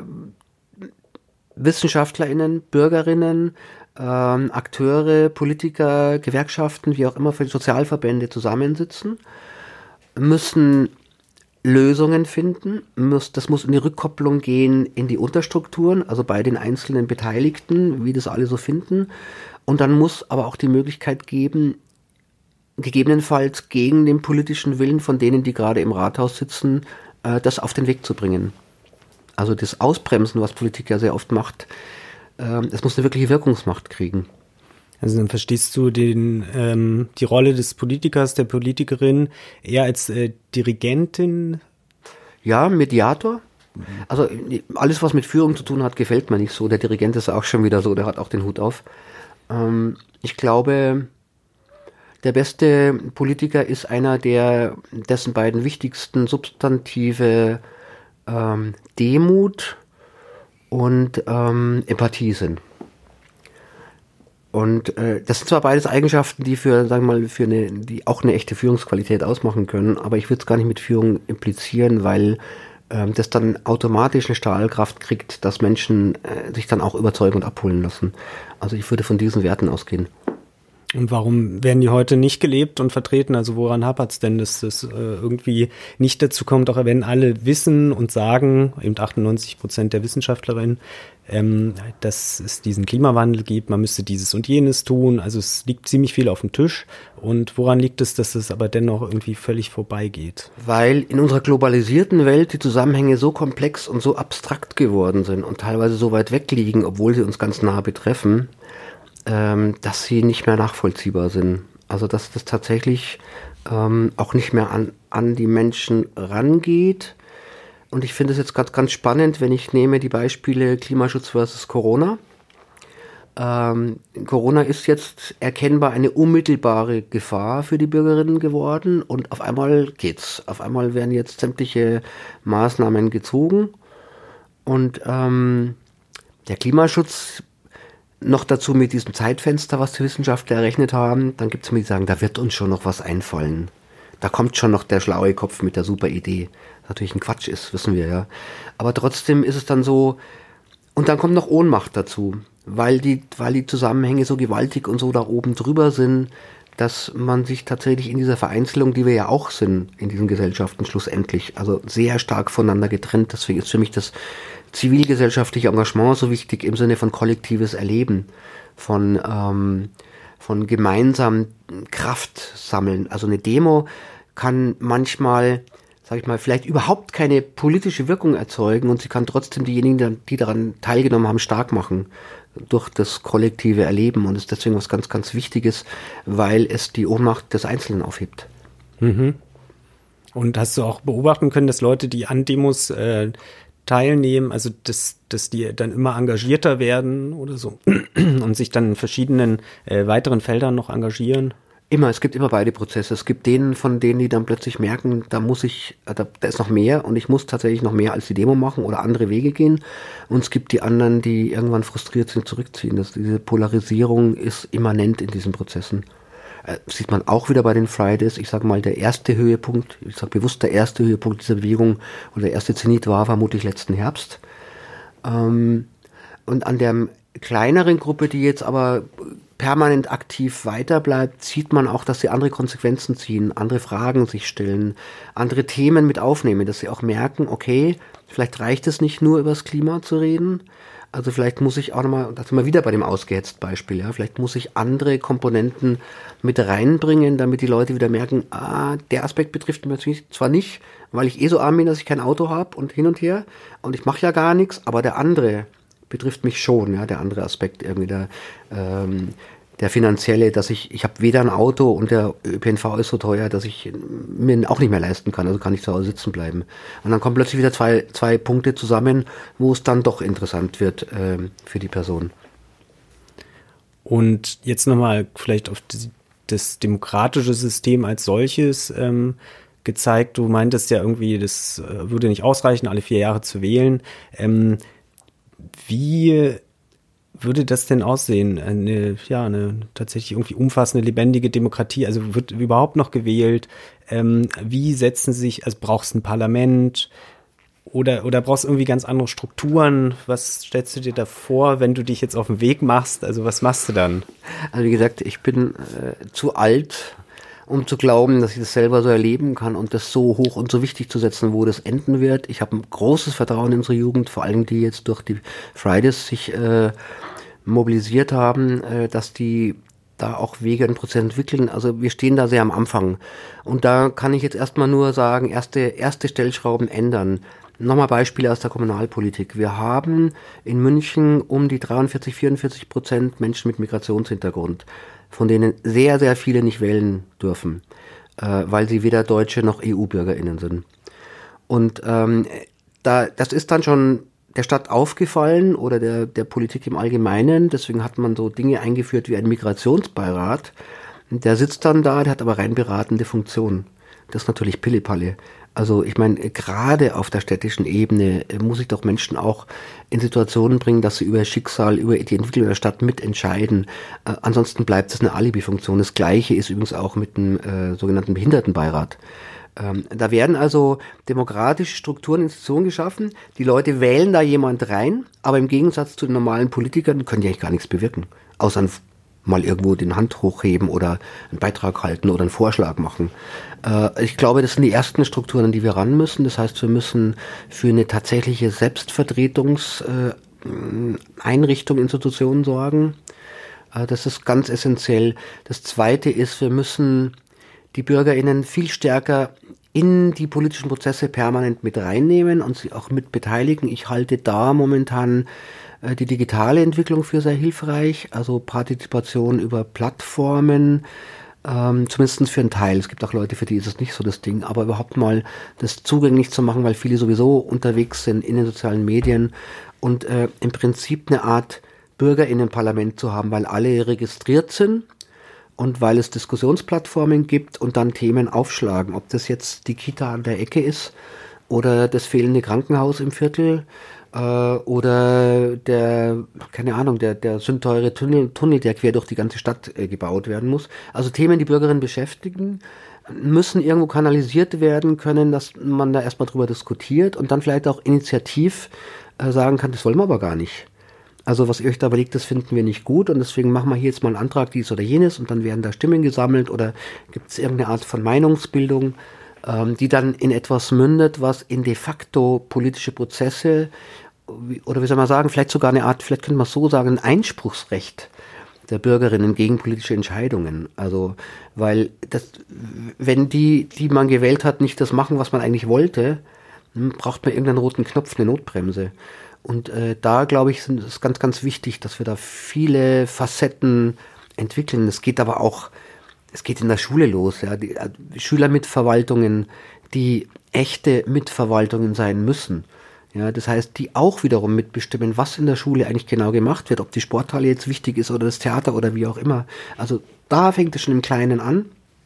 WissenschaftlerInnen, BürgerInnen, ähm, Akteure, Politiker, Gewerkschaften, wie auch immer, für die Sozialverbände zusammensitzen, müssen Lösungen finden, muss, das muss in die Rückkopplung gehen in die Unterstrukturen, also bei den einzelnen Beteiligten, wie das alle so finden. Und dann muss aber auch die Möglichkeit geben, gegebenenfalls gegen den politischen Willen von denen, die gerade im Rathaus sitzen, äh, das auf den Weg zu bringen. Also das Ausbremsen, was Politik ja sehr oft macht, äh, es muss eine wirkliche Wirkungsmacht kriegen. Also dann verstehst du den, ähm, die Rolle des Politikers, der Politikerin eher als äh, Dirigentin? Ja, Mediator. Also alles, was mit Führung zu tun hat, gefällt mir nicht so. Der Dirigent ist auch schon wieder so, der hat auch den Hut auf. Ähm, ich glaube, der beste Politiker ist einer, der dessen beiden wichtigsten Substantive ähm, Demut und ähm, Empathie sind. Und äh, das sind zwar beides Eigenschaften, die für, sagen wir mal, für eine, die auch eine echte Führungsqualität ausmachen können, aber ich würde es gar nicht mit Führung implizieren, weil ähm, das dann automatisch eine Strahlkraft kriegt, dass Menschen äh, sich dann auch überzeugen und abholen lassen. Also ich würde von diesen Werten ausgehen. Und warum werden die heute nicht gelebt und vertreten? Also woran hapert's denn, dass das äh, irgendwie nicht dazu kommt, auch wenn alle wissen und sagen, eben achtundneunzig Prozent der Wissenschaftlerinnen, ähm, dass es diesen Klimawandel gibt, man müsste dieses und jenes tun. Also es liegt ziemlich viel auf dem Tisch. Und woran liegt es, dass es aber dennoch irgendwie völlig vorbeigeht? Weil in unserer globalisierten Welt die Zusammenhänge so komplex und so abstrakt geworden sind und teilweise so weit weg liegen, obwohl sie uns ganz nah betreffen, ähm, dass sie nicht mehr nachvollziehbar sind. Also dass das tatsächlich ähm, auch nicht mehr an, an die Menschen rangeht. Und ich finde es jetzt ganz, ganz spannend, wenn ich nehme die Beispiele Klimaschutz versus Corona. Ähm, Corona ist jetzt erkennbar eine unmittelbare Gefahr für die Bürgerinnen geworden und auf einmal geht's. Auf einmal werden jetzt sämtliche Maßnahmen gezogen und ähm, der Klimaschutz noch dazu mit diesem Zeitfenster, was die Wissenschaftler errechnet haben, dann gibt es mir die sagen, da wird uns schon noch was einfallen. Da kommt schon noch der schlaue Kopf mit der super Idee. Was natürlich ein Quatsch ist, wissen wir ja. Aber trotzdem ist es dann so, und dann kommt noch Ohnmacht dazu, weil die, weil die Zusammenhänge so gewaltig und so da oben drüber sind, dass man sich tatsächlich in dieser Vereinzelung, die wir ja auch sind, in diesen Gesellschaften schlussendlich, also sehr stark voneinander getrennt. Deswegen ist für mich das zivilgesellschaftliche Engagement so wichtig im Sinne von kollektives Erleben, von, ähm, von gemeinsam Kraft sammeln. Also eine Demo kann manchmal, sag ich mal, vielleicht überhaupt keine politische Wirkung erzeugen und sie kann trotzdem diejenigen, die daran teilgenommen haben, stark machen durch das kollektive Erleben und ist deswegen was ganz, ganz Wichtiges, weil es die Ohnmacht des Einzelnen aufhebt. Mhm. Und hast du auch beobachten können, dass Leute, die an Demos äh, teilnehmen, also dass, dass die dann immer engagierter werden oder so und sich dann in verschiedenen äh, weiteren Feldern noch engagieren? Immer, es gibt immer beide Prozesse. Es gibt denen von denen, die dann plötzlich merken, da muss ich, da, da ist noch mehr und ich muss tatsächlich noch mehr als die Demo machen oder andere Wege gehen. Und es gibt die anderen, die irgendwann frustriert sind, zurückziehen. Das, diese Polarisierung ist immanent in diesen Prozessen. Äh, sieht man auch wieder bei den Fridays. Ich sage mal, der erste Höhepunkt, ich sage bewusst, der erste Höhepunkt dieser Bewegung oder der erste Zenit war vermutlich letzten Herbst. Ähm, und an der kleineren Gruppe, die jetzt aber permanent aktiv weiterbleibt, sieht man auch, dass sie andere Konsequenzen ziehen, andere Fragen sich stellen, andere Themen mit aufnehmen, dass sie auch merken, okay, vielleicht reicht es nicht nur über das Klima zu reden, also vielleicht muss ich auch nochmal, da sind wir wieder bei dem ausgehetzt Beispiel, ja, vielleicht muss ich andere Komponenten mit reinbringen, damit die Leute wieder merken, ah, der Aspekt betrifft mich zwar nicht, weil ich eh so arm bin, dass ich kein Auto habe und hin und her und ich mache ja gar nichts, aber der andere betrifft mich schon, ja, der andere Aspekt irgendwie, der, ähm, der finanzielle, dass ich, ich habe weder ein Auto und der Ö P N V ist so teuer, dass ich mir auch nicht mehr leisten kann, also kann ich zu Hause sitzen bleiben. Und dann kommen plötzlich wieder zwei, zwei Punkte zusammen, wo es dann doch interessant wird äh, für die Person. Und jetzt nochmal vielleicht auf das, das demokratische System als solches ähm, gezeigt. Du meintest ja irgendwie, das äh, würde nicht ausreichen, alle vier Jahre zu wählen. Ähm, Wie würde das denn aussehen? Eine, ja, eine tatsächlich irgendwie umfassende, lebendige Demokratie, also wird überhaupt noch gewählt? Ähm, wie setzen sich, also brauchst du ein Parlament oder, oder brauchst du irgendwie ganz andere Strukturen? Was stellst du dir da vor, wenn du dich jetzt auf den Weg machst? Also was machst du dann? Also wie gesagt, ich bin äh, zu alt, um zu glauben, dass ich das selber so erleben kann und das so hoch und so wichtig zu setzen, wo das enden wird. Ich habe ein großes Vertrauen in unsere Jugend, vor allem die jetzt durch die Fridays sich äh, mobilisiert haben, äh, dass die da auch Wege und Prozesse entwickeln. Also wir stehen da sehr am Anfang. Und da kann ich jetzt erstmal nur sagen, erste, erste Stellschrauben ändern. Nochmal Beispiele aus der Kommunalpolitik. Wir haben in München um die dreiundvierzig, vierundvierzig Prozent Menschen mit Migrationshintergrund, von denen sehr, sehr viele nicht wählen dürfen, äh, weil sie weder Deutsche noch E U-BürgerInnen sind. Und ähm, da, das ist dann schon der Stadt aufgefallen oder der, der Politik im Allgemeinen. Deswegen hat man so Dinge eingeführt wie einen Migrationsbeirat. Der sitzt dann da, der hat aber rein beratende Funktion. Das ist natürlich Pillepalle. Also ich meine, gerade auf der städtischen Ebene muss ich doch Menschen auch in Situationen bringen, dass sie über Schicksal, über die Entwicklung der Stadt mitentscheiden. Äh, ansonsten bleibt es eine Alibi-Funktion. Das Gleiche ist übrigens auch mit dem äh, sogenannten Behindertenbeirat. Ähm, da werden also demokratische Strukturen, Institutionen geschaffen. Die Leute wählen da jemand rein, aber im Gegensatz zu den normalen Politikern können die eigentlich gar nichts bewirken. Außer ein mal irgendwo den Hand hochheben oder einen Beitrag halten oder einen Vorschlag machen. Äh, ich glaube, das sind die ersten Strukturen, an die wir ran müssen. Das heißt, wir müssen für eine tatsächliche Selbstvertretungseinrichtung, äh, Institutionen sorgen. Äh, das ist ganz essentiell. Das Zweite ist, wir müssen die BürgerInnen viel stärker in die politischen Prozesse permanent mit reinnehmen und sie auch mit beteiligen. Ich halte da momentan die digitale Entwicklung für sehr hilfreich, also Partizipation über Plattformen, ähm, zumindest für einen Teil. Es gibt auch Leute, für die ist es nicht so das Ding, aber überhaupt mal das zugänglich zu machen, weil viele sowieso unterwegs sind in den sozialen Medien und äh, im Prinzip eine Art BürgerInnenparlament zu haben, weil alle registriert sind und weil es Diskussionsplattformen gibt und dann Themen aufschlagen, ob das jetzt die Kita an der Ecke ist oder das fehlende Krankenhaus im Viertel, oder der, keine Ahnung, der, der sündteure Tunnel, Tunnel, der quer durch die ganze Stadt äh, gebaut werden muss. Also Themen, die Bürgerinnen beschäftigen, müssen irgendwo kanalisiert werden können, dass man da erstmal drüber diskutiert und dann vielleicht auch initiativ äh, sagen kann, das wollen wir aber gar nicht. Also was ihr euch da überlegt, das finden wir nicht gut und deswegen machen wir hier jetzt mal einen Antrag, dies oder jenes und dann werden da Stimmen gesammelt oder gibt es irgendeine Art von Meinungsbildung, ähm, die dann in etwas mündet, was in de facto politische Prozesse oder wie soll man sagen, vielleicht sogar eine Art, vielleicht könnte man so sagen, ein Einspruchsrecht der Bürgerinnen gegen politische Entscheidungen. Also, weil das, wenn die, die man gewählt hat, nicht das machen, was man eigentlich wollte, braucht man irgendeinen roten Knopf, eine Notbremse. Und äh, da, glaube ich, ist es ganz, ganz wichtig, dass wir da viele Facetten entwickeln. Es geht aber auch, es geht in der Schule los. Ja, die äh, Schülermitverwaltungen, die echte Mitverwaltungen sein müssen. Ja, das heißt, die auch wiederum mitbestimmen, was in der Schule eigentlich genau gemacht wird, ob die Sporthalle jetzt wichtig ist oder das Theater oder wie auch immer. Also da fängt es schon im Kleinen an.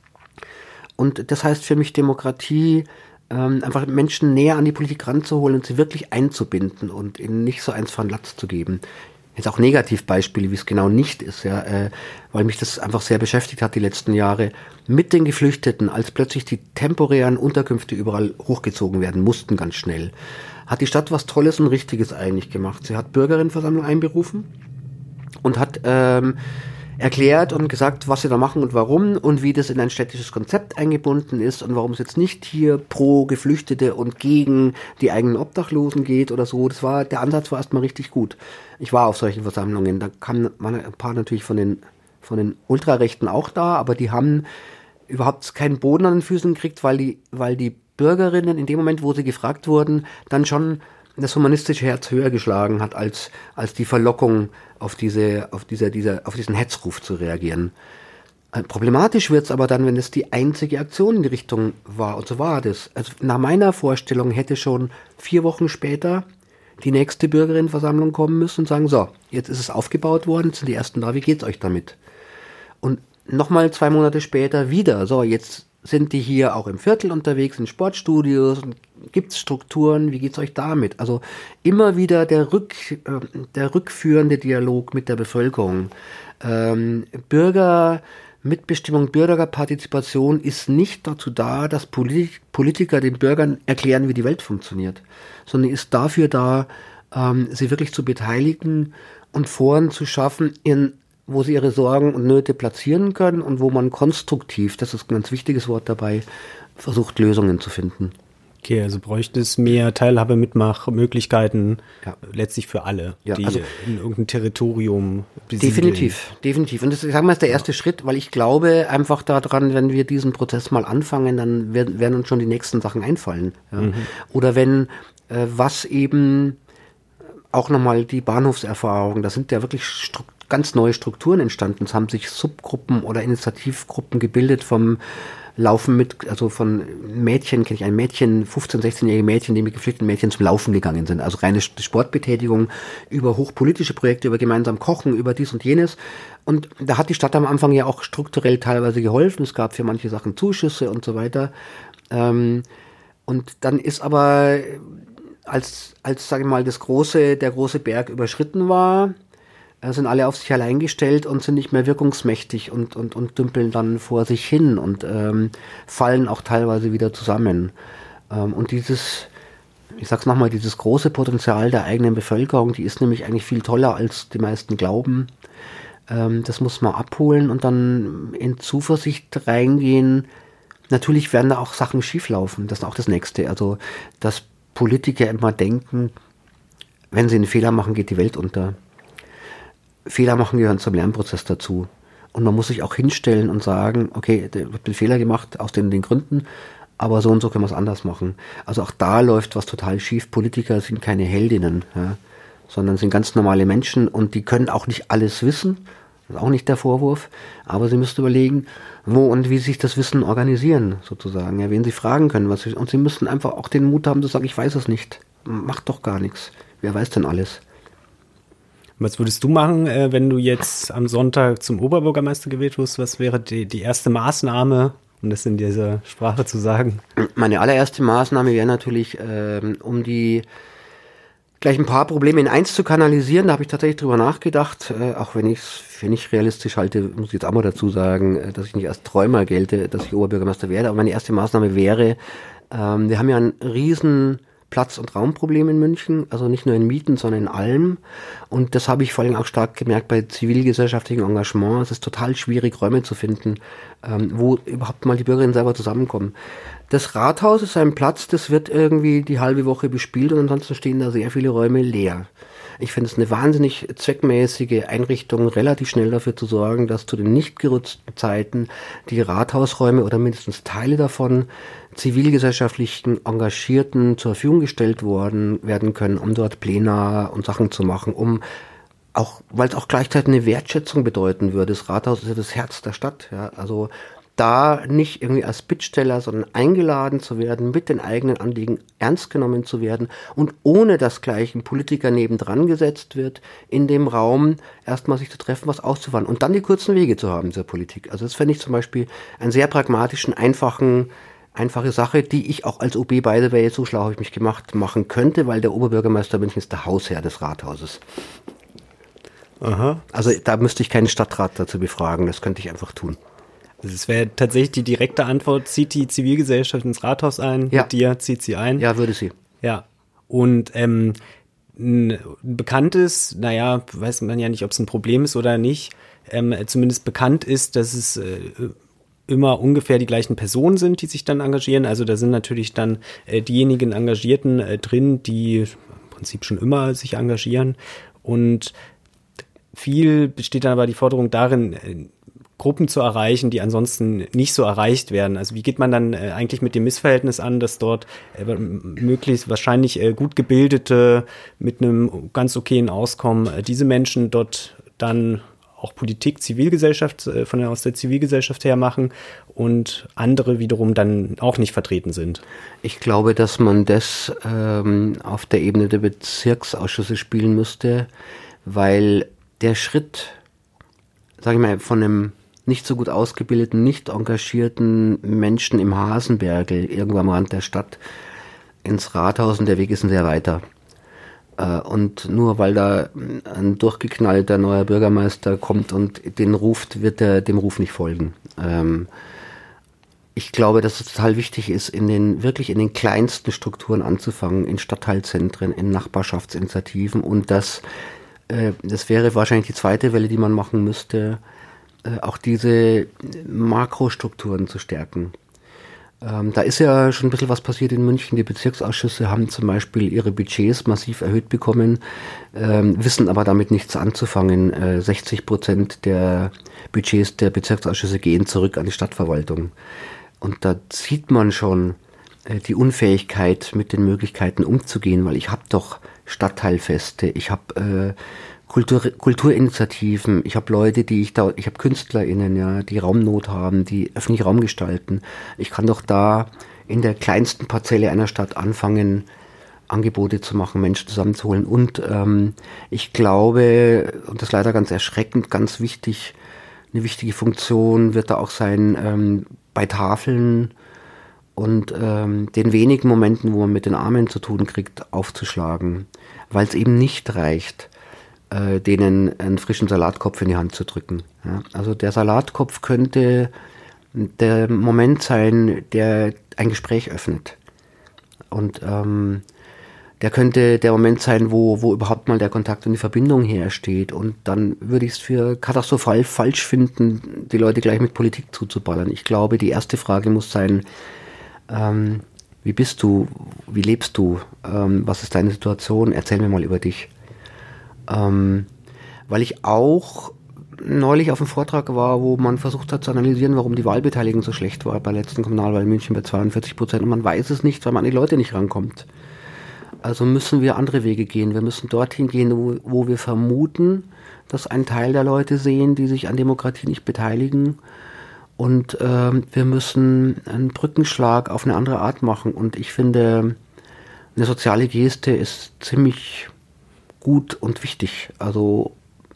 Und das heißt für mich Demokratie, Ähm, einfach Menschen näher an die Politik ranzuholen und sie wirklich einzubinden und ihnen nicht so eins von Latz zu geben. Jetzt auch Negativbeispiele, wie es genau nicht ist, ja, äh, weil mich das einfach sehr beschäftigt hat die letzten Jahre. Mit den Geflüchteten, als plötzlich die temporären Unterkünfte überall hochgezogen werden mussten, ganz schnell, hat die Stadt was Tolles und Richtiges eigentlich gemacht. Sie hat Bürgerinnenversammlung einberufen und hat ähm, erklärt und gesagt, was sie da machen und warum und wie das in ein städtisches Konzept eingebunden ist und warum es jetzt nicht hier pro Geflüchtete und gegen die eigenen Obdachlosen geht oder so. Das war, der Ansatz war erstmal richtig gut. Ich war auf solchen Versammlungen, da kamen ein paar natürlich von den, von den Ultrarechten auch da, aber die haben überhaupt keinen Boden an den Füßen gekriegt, weil die, weil die Bürgerinnen in dem Moment, wo sie gefragt wurden, dann schon das humanistische Herz höher geschlagen hat, als, als die Verlockung, auf diese, auf dieser, dieser, auf diesen Hetzruf zu reagieren. Problematisch wird's aber dann, wenn es die einzige Aktion in die Richtung war. Und so war das. Also nach meiner Vorstellung hätte schon vier Wochen später die nächste Bürgerinnenversammlung kommen müssen und sagen, so, jetzt ist es aufgebaut worden, jetzt sind die ersten da, wie geht's euch damit? Und nochmal zwei Monate später wieder, so, jetzt sind die hier auch im Viertel unterwegs, in Sportstudios, gibt's Strukturen, wie geht's euch damit? Also immer wieder der, Rück, äh, der rückführende Dialog mit der Bevölkerung. Ähm, Bürgermitbestimmung, Bürgerpartizipation ist nicht dazu da, dass Polit- Politiker den Bürgern erklären, wie die Welt funktioniert, sondern ist dafür da, ähm, sie wirklich zu beteiligen und Foren zu schaffen, in wo sie ihre Sorgen und Nöte platzieren können und wo man konstruktiv, das ist ein ganz wichtiges Wort dabei, versucht, Lösungen zu finden. Okay, also bräuchte es mehr Teilhabe, Mitmachmöglichkeiten, ja, letztlich für alle, ja, die also in irgendein Territorium besiedeln. Definitiv, definitiv. Und das, ich sage mal, ist der erste ja. Schritt, weil ich glaube einfach daran, wenn wir diesen Prozess mal anfangen, dann werden, werden uns schon die nächsten Sachen einfallen. Ja. Mhm. Oder wenn, äh, was eben auch nochmal die Bahnhofserfahrung, da sind ja wirklich Strukturen, ganz neue Strukturen entstanden. Es haben sich Subgruppen oder Initiativgruppen gebildet vom Laufen mit, also von Mädchen, kenne ich ein Mädchen, fünfzehn-, sechzehnjährige Mädchen, die mit geflüchteten Mädchen zum Laufen gegangen sind. Also reine Sportbetätigung, über hochpolitische Projekte, über gemeinsam Kochen, über dies und jenes. Und da hat die Stadt am Anfang ja auch strukturell teilweise geholfen. Es gab für manche Sachen Zuschüsse und so weiter. Und dann ist aber, als, als, sage ich mal, das große, der große Berg überschritten war, sind alle auf sich allein gestellt und sind nicht mehr wirkungsmächtig und, und, und dümpeln dann vor sich hin und ähm, fallen auch teilweise wieder zusammen. Ähm, und dieses, ich sag's nochmal, dieses große Potenzial der eigenen Bevölkerung, die ist nämlich eigentlich viel toller, als die meisten glauben. Ähm, das muss man abholen und dann in Zuversicht reingehen. Natürlich werden da auch Sachen schieflaufen, das ist auch das Nächste. Also, dass Politiker immer denken, wenn sie einen Fehler machen, geht die Welt unter. Fehler machen gehören zum Lernprozess dazu. Und man muss sich auch hinstellen und sagen, okay, da wird ein Fehler gemacht aus den, den Gründen, aber so und so können wir es anders machen. Also auch da läuft was total schief. Politiker sind keine Heldinnen, ja, sondern sind ganz normale Menschen und die können auch nicht alles wissen. Das ist auch nicht der Vorwurf. Aber sie müssen überlegen, wo und wie sich das Wissen organisieren, sozusagen. Ja, wen sie fragen können. Was sie, und sie müssen einfach auch den Mut haben zu sagen, ich weiß es nicht. Macht doch gar nichts. Wer weiß denn alles? Was würdest du machen, äh, wenn du jetzt am Sonntag zum Oberbürgermeister gewählt wirst? Was wäre die, die erste Maßnahme, um das in dieser Sprache zu sagen? Meine allererste Maßnahme wäre natürlich, ähm, um die gleich ein paar Probleme in eins zu kanalisieren. Da habe ich tatsächlich drüber nachgedacht, äh, auch wenn ich es für nicht realistisch halte, muss ich jetzt auch mal dazu sagen, äh, dass ich nicht als Träumer gelte, dass ich Oberbürgermeister werde. Aber meine erste Maßnahme wäre, ähm, wir haben ja einen riesen Platz- und Raumproblem in München, also nicht nur in Mieten, sondern in allem. Und das habe ich vor allem auch stark gemerkt bei zivilgesellschaftlichem Engagement. Es ist total schwierig, Räume zu finden, ähm, wo überhaupt mal die Bürgerinnen selber zusammenkommen. Das Rathaus ist ein Platz, das wird irgendwie die halbe Woche bespielt und ansonsten stehen da sehr viele Räume leer. Ich finde es eine wahnsinnig zweckmäßige Einrichtung, relativ schnell dafür zu sorgen, dass zu den nicht genutzten Zeiten die Rathausräume oder mindestens Teile davon zivilgesellschaftlichen Engagierten zur Verfügung gestellt worden werden können, um dort Pläne und Sachen zu machen, um auch, weil es auch gleichzeitig eine Wertschätzung bedeuten würde. Das Rathaus ist ja das Herz der Stadt, ja, also da nicht irgendwie als Bittsteller, sondern eingeladen zu werden, mit den eigenen Anliegen ernst genommen zu werden und ohne dass gleich ein Politiker nebendran gesetzt wird, in dem Raum erstmal sich zu treffen, was auszufahren und dann die kurzen Wege zu haben zur Politik. Also das fände ich zum Beispiel einen sehr pragmatischen, einfachen, einfache Sache, die ich auch als O B, by the way, so schlau habe ich mich gemacht, machen könnte, weil der Oberbürgermeister München ist der Hausherr des Rathauses. Aha. Also da müsste ich keinen Stadtrat dazu befragen, das könnte ich einfach tun. Also es wäre tatsächlich die direkte Antwort, zieht die Zivilgesellschaft ins Rathaus ein, ja. mit dir zieht sie ein. Ja, würde sie. Ja, und ähm, ein bekanntes, naja, weiß man ja nicht, ob es ein Problem ist oder nicht, ähm, zumindest bekannt ist, dass es äh, immer ungefähr die gleichen Personen sind, die sich dann engagieren. Also da sind natürlich dann äh, diejenigen Engagierten äh, drin, die im Prinzip schon immer sich engagieren. Und viel besteht dann aber die Forderung darin, äh, Gruppen zu erreichen, die ansonsten nicht so erreicht werden. Also wie geht man dann äh, eigentlich mit dem Missverhältnis an, dass dort äh, möglichst wahrscheinlich äh, gut gebildete, mit einem ganz okayen Auskommen, äh, diese Menschen dort dann auch Politik, Zivilgesellschaft, äh, von der, aus der Zivilgesellschaft her machen und andere wiederum dann auch nicht vertreten sind? Ich glaube, dass man das ähm, auf der Ebene der Bezirksausschüsse spielen müsste, weil der Schritt, sage ich mal, von einem nicht so gut ausgebildeten, nicht engagierten Menschen im Hasenbergel, irgendwo am Rand der Stadt, ins Rathaus, und der Weg ist ein sehr weiter. Und nur weil da ein durchgeknallter neuer Bürgermeister kommt und den ruft, wird er dem Ruf nicht folgen. Ich glaube, dass es total wichtig ist, in den, wirklich in den kleinsten Strukturen anzufangen, in Stadtteilzentren, in Nachbarschaftsinitiativen, und das, das wäre wahrscheinlich die zweite Welle, die man machen müsste, auch diese Makrostrukturen zu stärken. Ähm, da ist ja schon ein bisschen was passiert in München. Die Bezirksausschüsse haben zum Beispiel ihre Budgets massiv erhöht bekommen, ähm, wissen aber damit nichts anzufangen. Äh, sechzig Prozent der Budgets der Bezirksausschüsse gehen zurück an die Stadtverwaltung. Und da sieht man schon äh, die Unfähigkeit, mit den Möglichkeiten umzugehen, weil ich habe doch Stadtteilfeste, ich habe äh, Kultur, Kulturinitiativen, ich habe Leute, die ich da, ich habe KünstlerInnen, ja, die Raumnot haben, die öffentlich Raum gestalten. Ich kann doch da in der kleinsten Parzelle einer Stadt anfangen, Angebote zu machen, Menschen zusammenzuholen. Und ähm, ich glaube, und das ist leider ganz erschreckend, ganz wichtig, eine wichtige Funktion wird da auch sein, ähm, bei Tafeln und ähm, den wenigen Momenten, wo man mit den Armen zu tun kriegt, aufzuschlagen, weil es eben nicht reicht, denen einen frischen Salatkopf in die Hand zu drücken. Ja, also der Salatkopf könnte der Moment sein, der ein Gespräch öffnet. Und ähm, der könnte der Moment sein, wo, wo überhaupt mal der Kontakt und die Verbindung hersteht. Und dann würde ich es für katastrophal falsch finden, die Leute gleich mit Politik zuzuballern. Ich glaube, die erste Frage muss sein, ähm, wie bist du, wie lebst du, ähm, was ist deine Situation, erzähl mir mal über dich. Ähm, weil ich auch neulich auf einem Vortrag war, wo man versucht hat zu analysieren, warum die Wahlbeteiligung so schlecht war bei der letzten Kommunalwahl in München bei zweiundvierzig Prozent, und man weiß es nicht, weil man an die Leute nicht rankommt. Also müssen wir andere Wege gehen. Wir müssen dorthin gehen, wo, wo wir vermuten, dass ein Teil der Leute sehen, die sich an Demokratie nicht beteiligen, und ähm, wir müssen einen Brückenschlag auf eine andere Art machen, und ich finde, eine soziale Geste ist ziemlich gut und wichtig. Also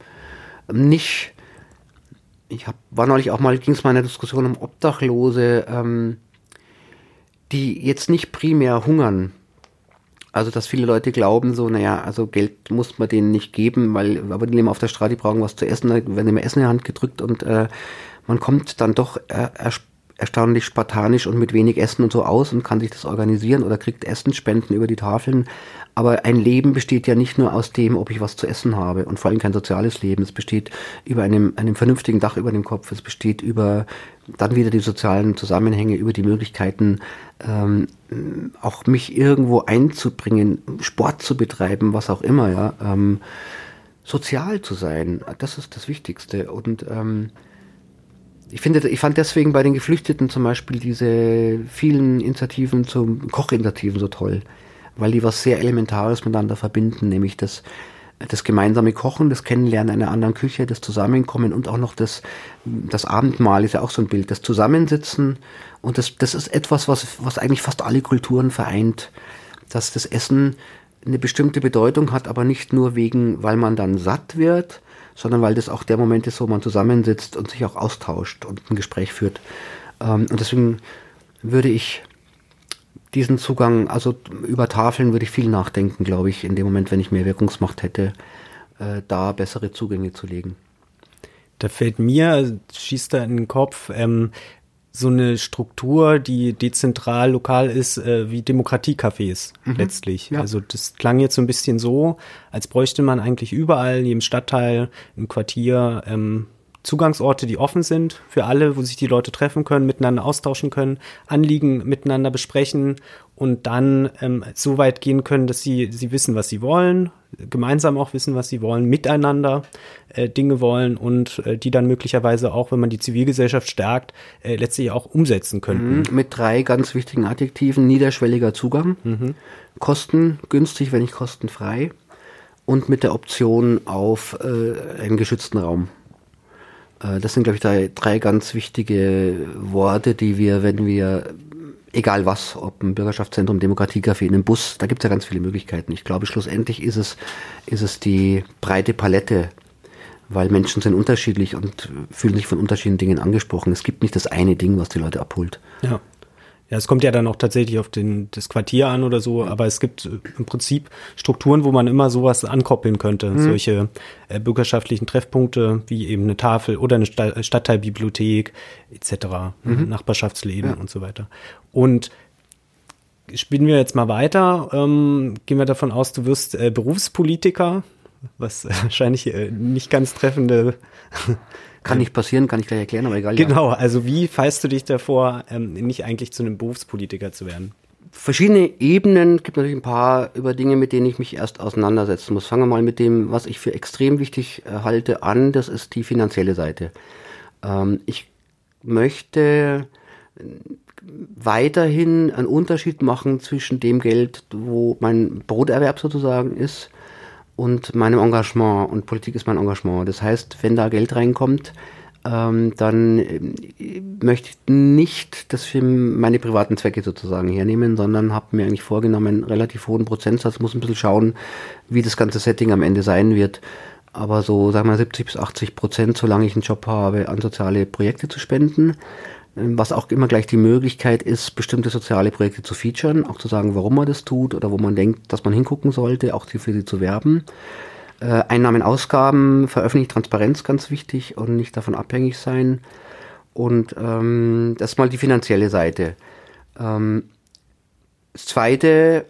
nicht, ich hab, war neulich auch mal, ging es mal in einer Diskussion um Obdachlose, ähm, die jetzt nicht primär hungern. Also dass viele Leute glauben so, naja, also Geld muss man denen nicht geben, weil, aber die leben auf der Straße, die brauchen was zu essen, dann werden immer Essen in die Hand gedrückt, und äh, man kommt dann doch äh, erstaunlich spartanisch und mit wenig Essen und so aus und kann sich das organisieren oder kriegt Essensspenden über die Tafeln. Aber ein Leben besteht ja nicht nur aus dem, ob ich was zu essen habe und vor allem kein soziales Leben. Es besteht über einem, einem vernünftigen Dach über dem Kopf. Es besteht über dann wieder die sozialen Zusammenhänge, über die Möglichkeiten, ähm, auch mich irgendwo einzubringen, Sport zu betreiben, was auch immer, ja, ähm, sozial zu sein. Das ist das Wichtigste. Und ähm, Ich finde, ich fand deswegen bei den Geflüchteten zum Beispiel diese vielen Initiativen zum Kochinitiativen so toll, weil die was sehr Elementares miteinander verbinden, nämlich das, das gemeinsame Kochen, das Kennenlernen einer anderen Küche, das Zusammenkommen und auch noch das, das Abendmahl ist ja auch so ein Bild, das Zusammensitzen und das, das ist etwas, was, was eigentlich fast alle Kulturen vereint, dass das Essen eine bestimmte Bedeutung hat, aber nicht nur wegen, weil man dann satt wird, sondern weil das auch der Moment ist, wo man zusammensitzt und sich auch austauscht und ein Gespräch führt. Und deswegen würde ich diesen Zugang, also über Tafeln würde ich viel nachdenken, glaube ich, in dem Moment, wenn ich mehr Wirkungsmacht hätte, da bessere Zugänge zu legen. Da fällt mir, schießt da in den Kopf, ähm, so eine Struktur, die dezentral, lokal ist, äh, wie Demokratiecafés mhm. letztlich. Ja. Also das klang jetzt so ein bisschen so, als bräuchte man eigentlich überall, in jedem Stadtteil, im Quartier, ähm, Zugangsorte, die offen sind für alle, wo sich die Leute treffen können, miteinander austauschen können, Anliegen miteinander besprechen und dann ähm, so weit gehen können, dass sie sie wissen, was sie wollen, gemeinsam auch wissen, was sie wollen, miteinander äh, Dinge wollen und äh, die dann möglicherweise auch, wenn man die Zivilgesellschaft stärkt, äh, letztlich auch umsetzen könnten. Mhm, mit drei ganz wichtigen Adjektiven: niederschwelliger Zugang, mhm. kostengünstig, wenn nicht kostenfrei und mit der Option auf äh, einen geschützten Raum. Das sind, glaube ich, drei, drei ganz wichtige Worte, die wir, wenn wir, egal was, ob ein Bürgerschaftszentrum, Demokratiecafé, in einem Bus, da gibt es ja ganz viele Möglichkeiten. Ich glaube, schlussendlich ist es, ist es die breite Palette, weil Menschen sind unterschiedlich und fühlen sich von unterschiedlichen Dingen angesprochen. Es gibt nicht das eine Ding, was die Leute abholt. Ja. Ja, es kommt ja dann auch tatsächlich auf den, das Quartier an oder so, aber es gibt im Prinzip Strukturen, wo man immer sowas ankoppeln könnte. Mhm. Solche äh, bürgerschaftlichen Treffpunkte wie eben eine Tafel oder eine Sta- Stadtteilbibliothek et cetera, mhm. Nachbarschaftsleben ja. und so weiter. Und spinnen wir jetzt mal weiter, ähm, gehen wir davon aus, du wirst äh, Berufspolitiker, was äh, wahrscheinlich äh, nicht ganz treffende Kann nicht passieren, kann ich gleich erklären, aber egal. Genau, ja. Also wie feist du dich davor, ähm, nicht eigentlich zu einem Berufspolitiker zu werden? Verschiedene Ebenen, gibt natürlich ein paar über Dinge, mit denen ich mich erst auseinandersetzen muss. Fangen wir mal mit dem, was ich für extrem wichtig äh, halte, an. Das ist die finanzielle Seite. Ähm, ich möchte weiterhin einen Unterschied machen zwischen dem Geld, wo mein Broterwerb sozusagen ist, und meinem Engagement. Und Politik ist mein Engagement. Das heißt, wenn da Geld reinkommt, ähm, dann äh, möchte ich nicht das für meine privaten Zwecke sozusagen hernehmen, sondern habe mir eigentlich vorgenommen, einen relativ hohen Prozentsatz, muss ein bisschen schauen, wie das ganze Setting am Ende sein wird. Aber so, sagen wir, siebzig bis achtzig Prozent, solange ich einen Job habe, an soziale Projekte zu spenden. Was auch immer gleich die Möglichkeit ist, bestimmte soziale Projekte zu featuren, auch zu sagen, warum man das tut oder wo man denkt, dass man hingucken sollte, auch für sie zu werben. Äh, Einnahmen, Ausgaben, veröffentlicht, Transparenz, ganz wichtig und nicht davon abhängig sein. Und ähm, das ist mal die finanzielle Seite. Ähm, das Zweite,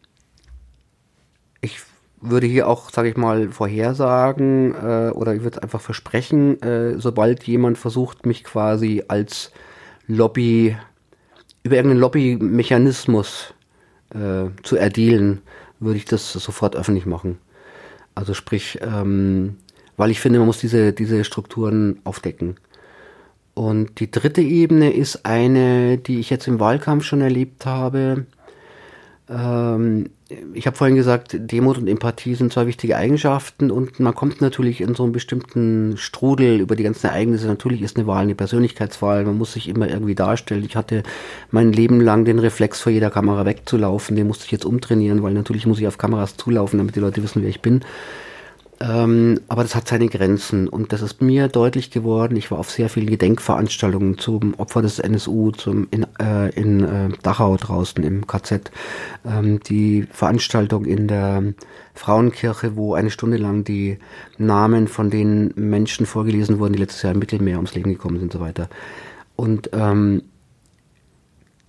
ich würde hier auch, sage ich mal, vorhersagen äh, oder ich würde es einfach versprechen, äh, sobald jemand versucht, mich quasi als Lobby, über irgendeinen Lobbymechanismus äh, zu erdealen, würde ich das sofort öffentlich machen. Also sprich, ähm, weil ich finde, man muss diese, diese Strukturen aufdecken. Und die dritte Ebene ist eine, die ich jetzt im Wahlkampf schon erlebt habe. Ähm, ich habe vorhin gesagt, Demut und Empathie sind zwei wichtige Eigenschaften und man kommt natürlich in so einen bestimmten Strudel über die ganzen Ereignisse. Natürlich ist eine Wahl eine Persönlichkeitswahl, man muss sich immer irgendwie darstellen. Ich hatte mein Leben lang den Reflex, vor jeder Kamera wegzulaufen, den musste ich jetzt umtrainieren, weil natürlich muss ich auf Kameras zulaufen, damit die Leute wissen, wer ich bin. Ähm, aber das hat seine Grenzen und das ist mir deutlich geworden. Ich war auf sehr vielen Gedenkveranstaltungen zum Opfer des N S U, zum in, äh, in äh, Dachau draußen im K Z. Ähm, die Veranstaltung in der Frauenkirche, wo eine Stunde lang die Namen von den Menschen vorgelesen wurden, die letztes Jahr im Mittelmeer ums Leben gekommen sind und so weiter. Und ähm,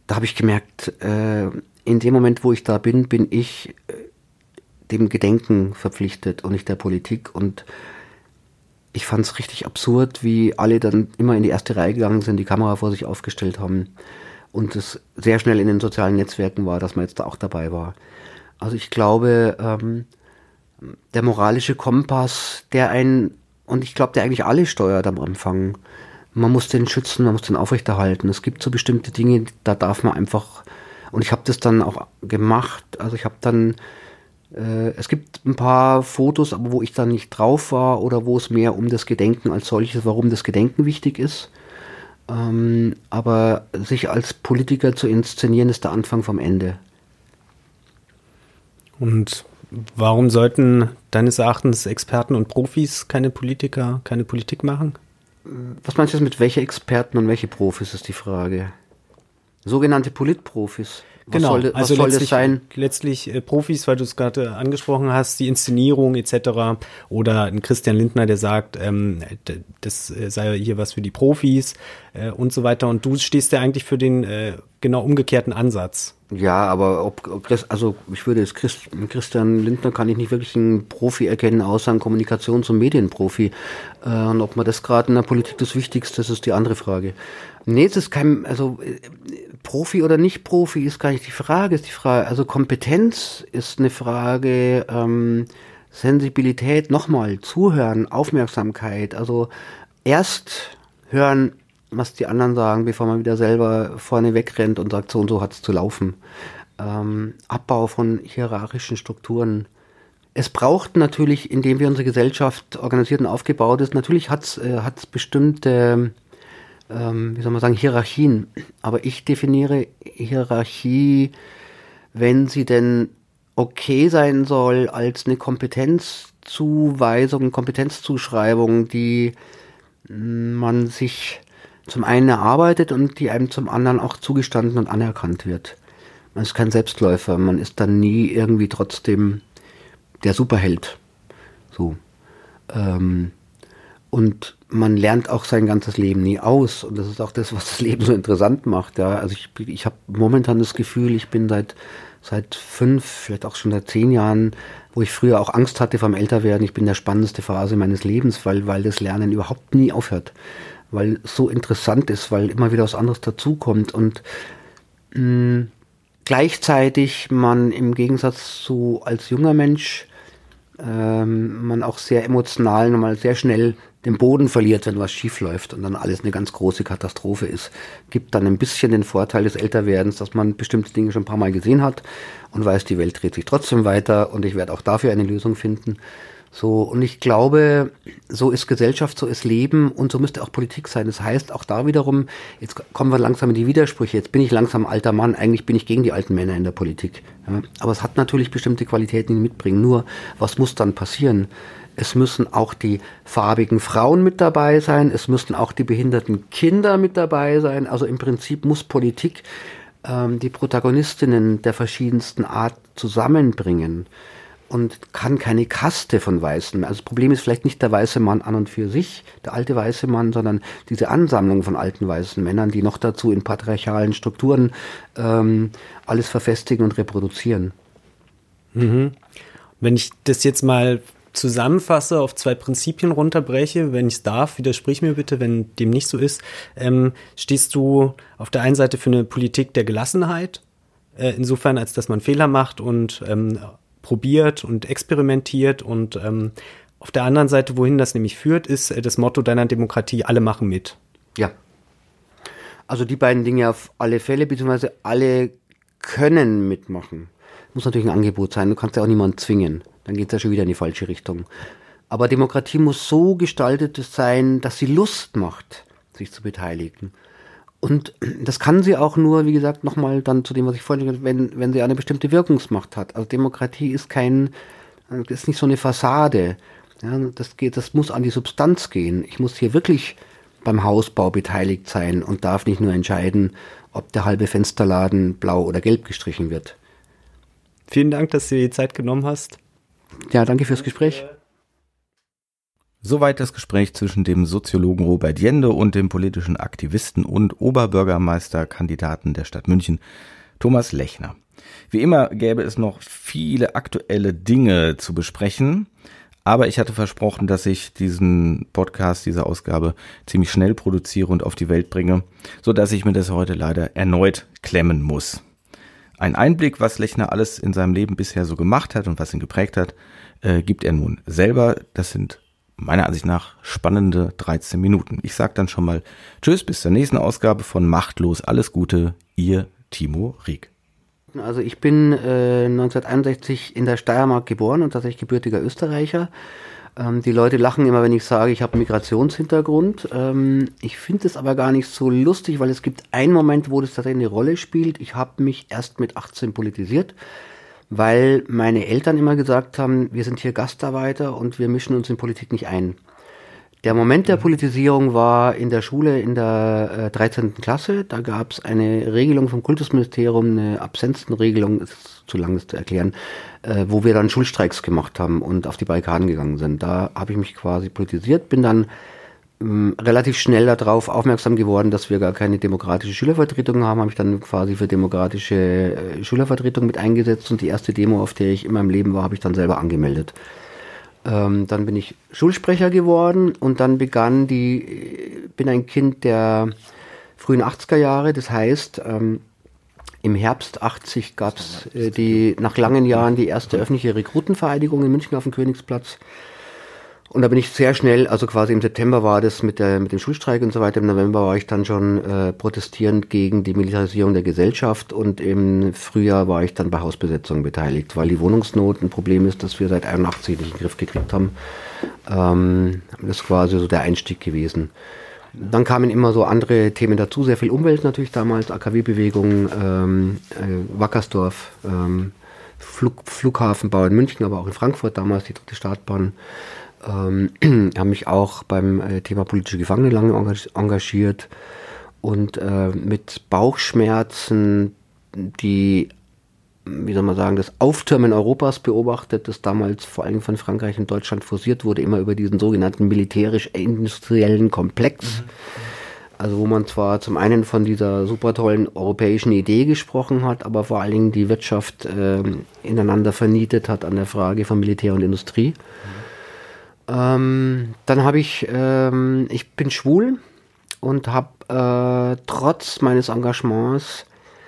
da habe ich gemerkt, äh, in dem Moment, wo ich da bin, bin ich äh, dem Gedenken verpflichtet und nicht der Politik. Und ich fand es richtig absurd, wie alle dann immer in die erste Reihe gegangen sind, die Kamera vor sich aufgestellt haben und es sehr schnell in den sozialen Netzwerken war, dass man jetzt da auch dabei war. Also ich glaube, ähm, der moralische Kompass, der einen, und ich glaube, der eigentlich alle steuert am Anfang, man muss den schützen, man muss den aufrechterhalten. Es gibt so bestimmte Dinge, da darf man einfach, und ich habe das dann auch gemacht, also ich habe dann, äh, es gibt ein paar Fotos, aber wo ich dann nicht drauf war oder wo es mehr um das Gedenken als solches, warum das Gedenken wichtig ist. Ähm, aber sich als Politiker zu inszenieren, ist der Anfang vom Ende. Und warum sollten deines Erachtens Experten und Profis keine Politiker, keine Politik machen? Was meinst du jetzt mit welche Experten und welche Profis, ist die Frage. Sogenannte Politprofis. Was genau, soll, was also soll letztlich, das sein? letztlich äh, Profis, weil du es gerade angesprochen hast, die Inszenierung et cetera. Oder ein Christian Lindner, der sagt, ähm, d- das äh, sei hier was für die Profis äh, und so weiter. Und du stehst ja eigentlich für den äh, genau umgekehrten Ansatz. Ja, aber ob, ob das, also ich würde jetzt Christ, Christian Lindner kann ich nicht wirklich einen Profi erkennen, außer einen Kommunikations- und Medienprofi. Äh, und ob man das gerade in der Politik das Wichtigste ist, ist die andere Frage. Nee, es ist kein, also äh, Profi oder nicht Profi ist gar nicht die Frage, ist die Frage, also Kompetenz ist eine Frage, ähm, Sensibilität, nochmal, Zuhören, Aufmerksamkeit, also erst hören, was die anderen sagen, bevor man wieder selber vorne wegrennt und sagt, so und so hat es zu laufen. Ähm, Abbau von hierarchischen Strukturen. Es braucht natürlich, indem wir unsere Gesellschaft organisiert und aufgebaut ist, natürlich hat es äh, hat's bestimmte, ähm, wie soll man sagen, Hierarchien. Aber ich definiere Hierarchie, wenn sie denn okay sein soll, als eine Kompetenzzuweisung, Kompetenzzuschreibung, die man sich zum einen erarbeitet und die einem zum anderen auch zugestanden und anerkannt wird. Man ist kein Selbstläufer, man ist dann nie irgendwie trotzdem der Superheld. So. Ähm, und man lernt auch sein ganzes Leben nie aus. Und das ist auch das, was das Leben so interessant macht. Ja. Also ich, ich habe momentan das Gefühl, ich bin seit, seit fünf, vielleicht auch schon seit zehn Jahren, wo ich früher auch Angst hatte vom Älterwerden, ich bin in der spannendste Phase meines Lebens, weil, weil das Lernen überhaupt nie aufhört. Weil es so interessant ist, weil immer wieder was anderes dazukommt und mh, gleichzeitig man im Gegensatz zu als junger Mensch ähm, man auch sehr emotional nochmal sehr schnell den Boden verliert, wenn was schief läuft und dann alles eine ganz große Katastrophe ist. Gibt dann ein bisschen den Vorteil des Älterwerdens, dass man bestimmte Dinge schon ein paar Mal gesehen hat und weiß, die Welt dreht sich trotzdem weiter und ich werde auch dafür eine Lösung finden. So, und ich glaube, so ist Gesellschaft, so ist Leben und so müsste auch Politik sein. Das heißt, auch da wiederum, jetzt kommen wir langsam in die Widersprüche, jetzt bin ich langsam alter Mann, eigentlich bin ich gegen die alten Männer in der Politik. Ja, aber es hat natürlich bestimmte Qualitäten, die mitbringen. Nur, was muss dann passieren? Es müssen auch die farbigen Frauen mit dabei sein, es müssen auch die behinderten Kinder mit dabei sein. Also im Prinzip muss Politik ähm, die Protagonistinnen der verschiedensten Art zusammenbringen. Und kann keine Kaste von Weißen mehr. Also das Problem ist vielleicht nicht der weiße Mann an und für sich, der alte weiße Mann, sondern diese Ansammlung von alten weißen Männern, die noch dazu in patriarchalen Strukturen ähm, alles verfestigen und reproduzieren. Mhm. Wenn ich das jetzt mal zusammenfasse, auf zwei Prinzipien runterbreche, wenn ich es darf, widersprich mir bitte, wenn dem nicht so ist, ähm, stehst du auf der einen Seite für eine Politik der Gelassenheit, äh, insofern als dass man Fehler macht und ähm, probiert und experimentiert und ähm, auf der anderen Seite, wohin das nämlich führt, ist äh, das Motto deiner Demokratie, alle machen mit. Ja. Also die beiden Dinge auf alle Fälle, beziehungsweise alle können mitmachen. Muss natürlich ein Angebot sein, du kannst ja auch niemanden zwingen, dann geht es ja schon wieder in die falsche Richtung. Aber Demokratie muss so gestaltet sein, dass sie Lust macht, sich zu beteiligen. Und das kann sie auch nur, wie gesagt, nochmal dann zu dem, was ich vorhin gesagt habe, wenn, wenn sie eine bestimmte Wirkungsmacht hat. Also Demokratie ist kein, ist nicht so eine Fassade. Ja, das geht, das muss an die Substanz gehen. Ich muss hier wirklich beim Hausbau beteiligt sein und darf nicht nur entscheiden, ob der halbe Fensterladen blau oder gelb gestrichen wird. Vielen Dank, dass du dir die Zeit genommen hast. Ja, danke fürs Gespräch. Soweit das Gespräch zwischen dem Soziologen Robert Jende und dem politischen Aktivisten und Oberbürgermeisterkandidaten der Stadt München, Thomas Lechner. Wie immer gäbe es noch viele aktuelle Dinge zu besprechen, aber ich hatte versprochen, dass ich diesen Podcast, diese Ausgabe ziemlich schnell produziere und auf die Welt bringe, sodass ich mir das heute leider erneut klemmen muss. Ein Einblick, was Lechner alles in seinem Leben bisher so gemacht hat und was ihn geprägt hat, äh, gibt er nun selber. Das sind meiner Ansicht nach spannende dreizehn Minuten. Ich sage dann schon mal Tschüss, bis zur nächsten Ausgabe von Machtlos. Alles Gute, Ihr Timo Rieck. Also ich bin äh, neunzehnhunderteinundsechzig in der Steiermark geboren und tatsächlich gebürtiger Österreicher. Ähm, die Leute lachen immer, wenn ich sage, ich habe einen Migrationshintergrund. Ähm, ich finde es aber gar nicht so lustig, weil es gibt einen Moment, wo das tatsächlich eine Rolle spielt. Ich habe mich erst mit achtzehn politisiert, weil meine Eltern immer gesagt haben, wir sind hier Gastarbeiter und wir mischen uns in Politik nicht ein. Der Moment der Politisierung war in der Schule in der äh, dreizehnten Klasse. Da gab es eine Regelung vom Kultusministerium, eine Absenzenregelung, es ist zu lang das zu erklären, äh, wo wir dann Schulstreiks gemacht haben und auf die Barrikaden gegangen sind. Da habe ich mich quasi politisiert, bin dann ähm, relativ schnell darauf aufmerksam geworden, dass wir gar keine demokratische Schülervertretung haben, habe ich dann quasi für demokratische äh, Schülervertretung mit eingesetzt und die erste Demo, auf der ich in meinem Leben war, habe ich dann selber angemeldet. Ähm, dann bin ich Schulsprecher geworden und dann begann die, bin ein Kind der frühen achtziger Jahre, das heißt, ähm, im Herbst achtzig gab es äh, die, nach langen Jahren die erste öffentliche Rekrutenvereidigung in München auf dem Königsplatz. Und da bin ich sehr schnell, also quasi im September war das mit der mit dem Schulstreik und so weiter, im November war ich dann schon äh, protestierend gegen die Militarisierung der Gesellschaft und im Frühjahr war ich dann bei Hausbesetzungen beteiligt, weil die Wohnungsnot ein Problem ist, das wir seit einundachtzig nicht in den Griff gekriegt haben. Ähm, das ist quasi so der Einstieg gewesen. Dann kamen immer so andere Themen dazu, sehr viel Umwelt natürlich damals, A K W-Bewegung, ähm, äh, Wackersdorf, ähm, Flug, Flughafenbau in München, aber auch in Frankfurt damals, die dritte Startbahn. Ähm, habe mich auch beim äh, Thema politische Gefangene lange engagiert und äh, mit Bauchschmerzen die, wie soll man sagen, das Auftürmen Europas beobachtet, das damals vor allem von Frankreich und Deutschland forciert wurde, immer über diesen sogenannten militärisch-industriellen Komplex. Mhm. Also wo man zwar zum einen von dieser super tollen europäischen Idee gesprochen hat, aber vor allen Dingen die Wirtschaft äh, ineinander vernietet hat an der Frage von Militär und Industrie. Mhm. Ähm, dann habe ich, ähm, ich bin schwul und habe äh, trotz meines Engagements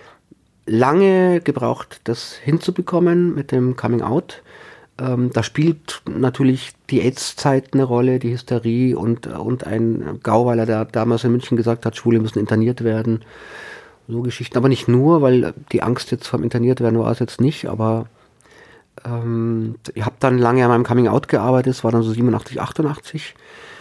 lange gebraucht, das hinzubekommen mit dem Coming Out. Ähm, da spielt natürlich die AIDS-Zeit eine Rolle, die Hysterie und, und ein Gauweiler, der damals in München gesagt hat, Schwule müssen interniert werden. So Geschichten, aber nicht nur, weil die Angst jetzt vom interniert werden war es jetzt nicht, aber Ähm, ich habe dann lange an meinem Coming-out gearbeitet, das war dann so siebenundachtzig, achtundachtzig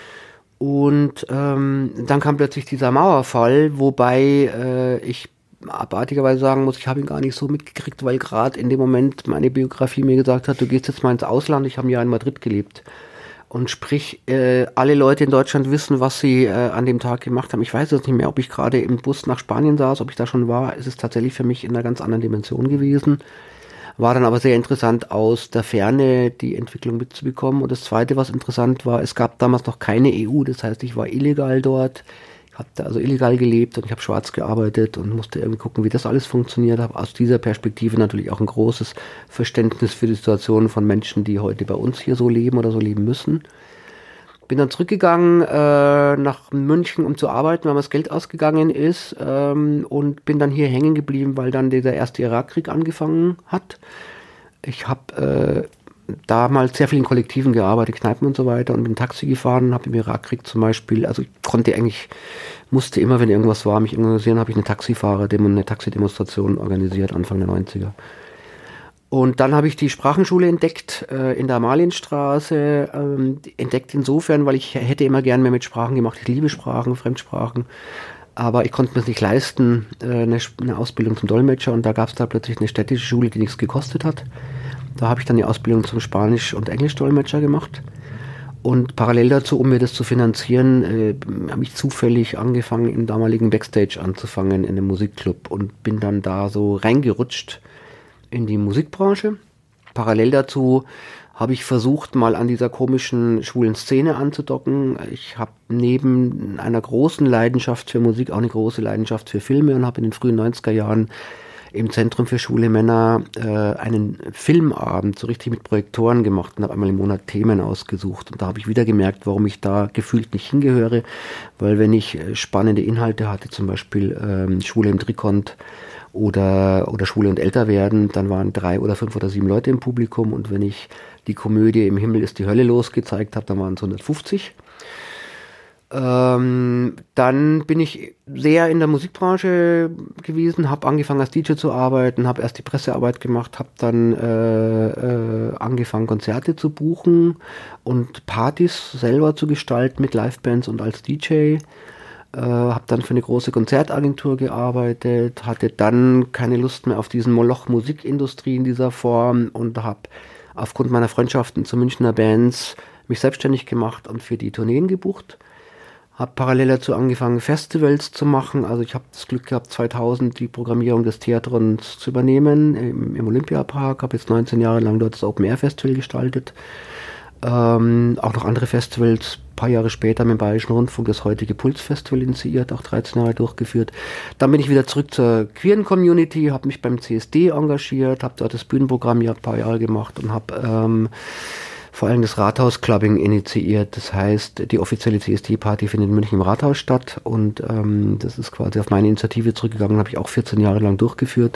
und ähm, dann kam plötzlich dieser Mauerfall, wobei äh, ich abartigerweise sagen muss, ich habe ihn gar nicht so mitgekriegt, weil gerade in dem Moment meine Biografie mir gesagt hat, du gehst jetzt mal ins Ausland, ich habe ein Jahr in Madrid gelebt und sprich, äh, alle Leute in Deutschland wissen, was sie äh, an dem Tag gemacht haben. Ich weiß jetzt nicht mehr, ob ich gerade im Bus nach Spanien saß, ob ich da schon war, es ist tatsächlich für mich in einer ganz anderen Dimension gewesen. War dann aber sehr interessant, aus der Ferne die Entwicklung mitzubekommen. Und das Zweite, was interessant war, es gab damals noch keine E U. Das heißt, ich war illegal dort. Ich habe da also illegal gelebt und ich habe schwarz gearbeitet und musste irgendwie gucken, wie das alles funktioniert. Habe aus dieser Perspektive natürlich auch ein großes Verständnis für die Situation von Menschen, die heute bei uns hier so leben oder so leben müssen. Bin dann zurückgegangen äh, nach München, um zu arbeiten, weil mir das Geld ausgegangen ist ähm, und bin dann hier hängen geblieben, weil dann dieser erste Irakkrieg angefangen hat. Ich habe äh, damals sehr viel in Kollektiven gearbeitet, Kneipen und so weiter und bin Taxi gefahren, habe im Irakkrieg zum Beispiel, also ich konnte eigentlich, musste immer, wenn irgendwas war, mich organisieren, habe ich eine Taxifahrer, eine Taxidemonstration organisiert, Anfang der neunziger. Und dann habe ich die Sprachenschule entdeckt äh, in der Amalienstraße, ähm, entdeckt insofern, weil ich hätte immer gern mehr mit Sprachen gemacht. Ich liebe Sprachen, Fremdsprachen, aber ich konnte mir es nicht leisten, äh, eine, eine Ausbildung zum Dolmetscher und da gab es da plötzlich eine städtische Schule, die nichts gekostet hat. Da habe ich dann die Ausbildung zum Spanisch- und Englisch-Dolmetscher gemacht und parallel dazu, um mir das zu finanzieren, äh, habe ich zufällig angefangen, im damaligen Backstage anzufangen in einem Musikclub und bin dann da so reingerutscht in die Musikbranche. Parallel dazu habe ich versucht, mal an dieser komischen schwulen Szene anzudocken. Ich habe neben einer großen Leidenschaft für Musik auch eine große Leidenschaft für Filme und habe in den frühen neunziger Jahren im Zentrum für schwule Männer äh, einen Filmabend so richtig mit Projektoren gemacht und habe einmal im Monat Themen ausgesucht. Und da habe ich wieder gemerkt, warum ich da gefühlt nicht hingehöre, weil wenn ich äh, spannende Inhalte hatte, zum Beispiel ähm, Schwule im Trikont oder, oder Schwule und älter werden, dann waren drei oder fünf oder sieben Leute im Publikum, und wenn ich die Komödie Im Himmel ist die Hölle los gezeigt habe, dann waren es hundertfünfzig. Ähm, dann bin ich sehr in der Musikbranche gewesen, habe angefangen als D J zu arbeiten, habe erst die Pressearbeit gemacht, habe dann äh, äh, angefangen Konzerte zu buchen und Partys selber zu gestalten mit Livebands und als D J. Äh, habe dann für eine große Konzertagentur gearbeitet, hatte dann keine Lust mehr auf diesen Moloch Musikindustrie in dieser Form und habe aufgrund meiner Freundschaften zu Münchner Bands mich selbstständig gemacht und für die Tourneen gebucht. Habe parallel dazu angefangen, Festivals zu machen. Also ich habe das Glück gehabt, zweitausend die Programmierung des Theatrons zu übernehmen im, im Olympiapark. Habe jetzt neunzehn Jahre lang dort das Open Air Festival gestaltet. Ähm, auch noch andere Festivals, ein paar Jahre später mit dem Bayerischen Rundfunk das heutige Puls-Festival initiiert, auch dreizehn Jahre durchgeführt. Dann bin ich wieder zurück zur queeren Community, habe mich beim C S D engagiert, habe dort das Bühnenprogramm ja ein paar Jahre gemacht und habe ähm, vor allem das Rathaus-Clubbing initiiert. Das heißt, die offizielle C S D-Party findet in München im Rathaus statt und ähm, das ist quasi auf meine Initiative zurückgegangen, habe ich auch vierzehn Jahre lang durchgeführt.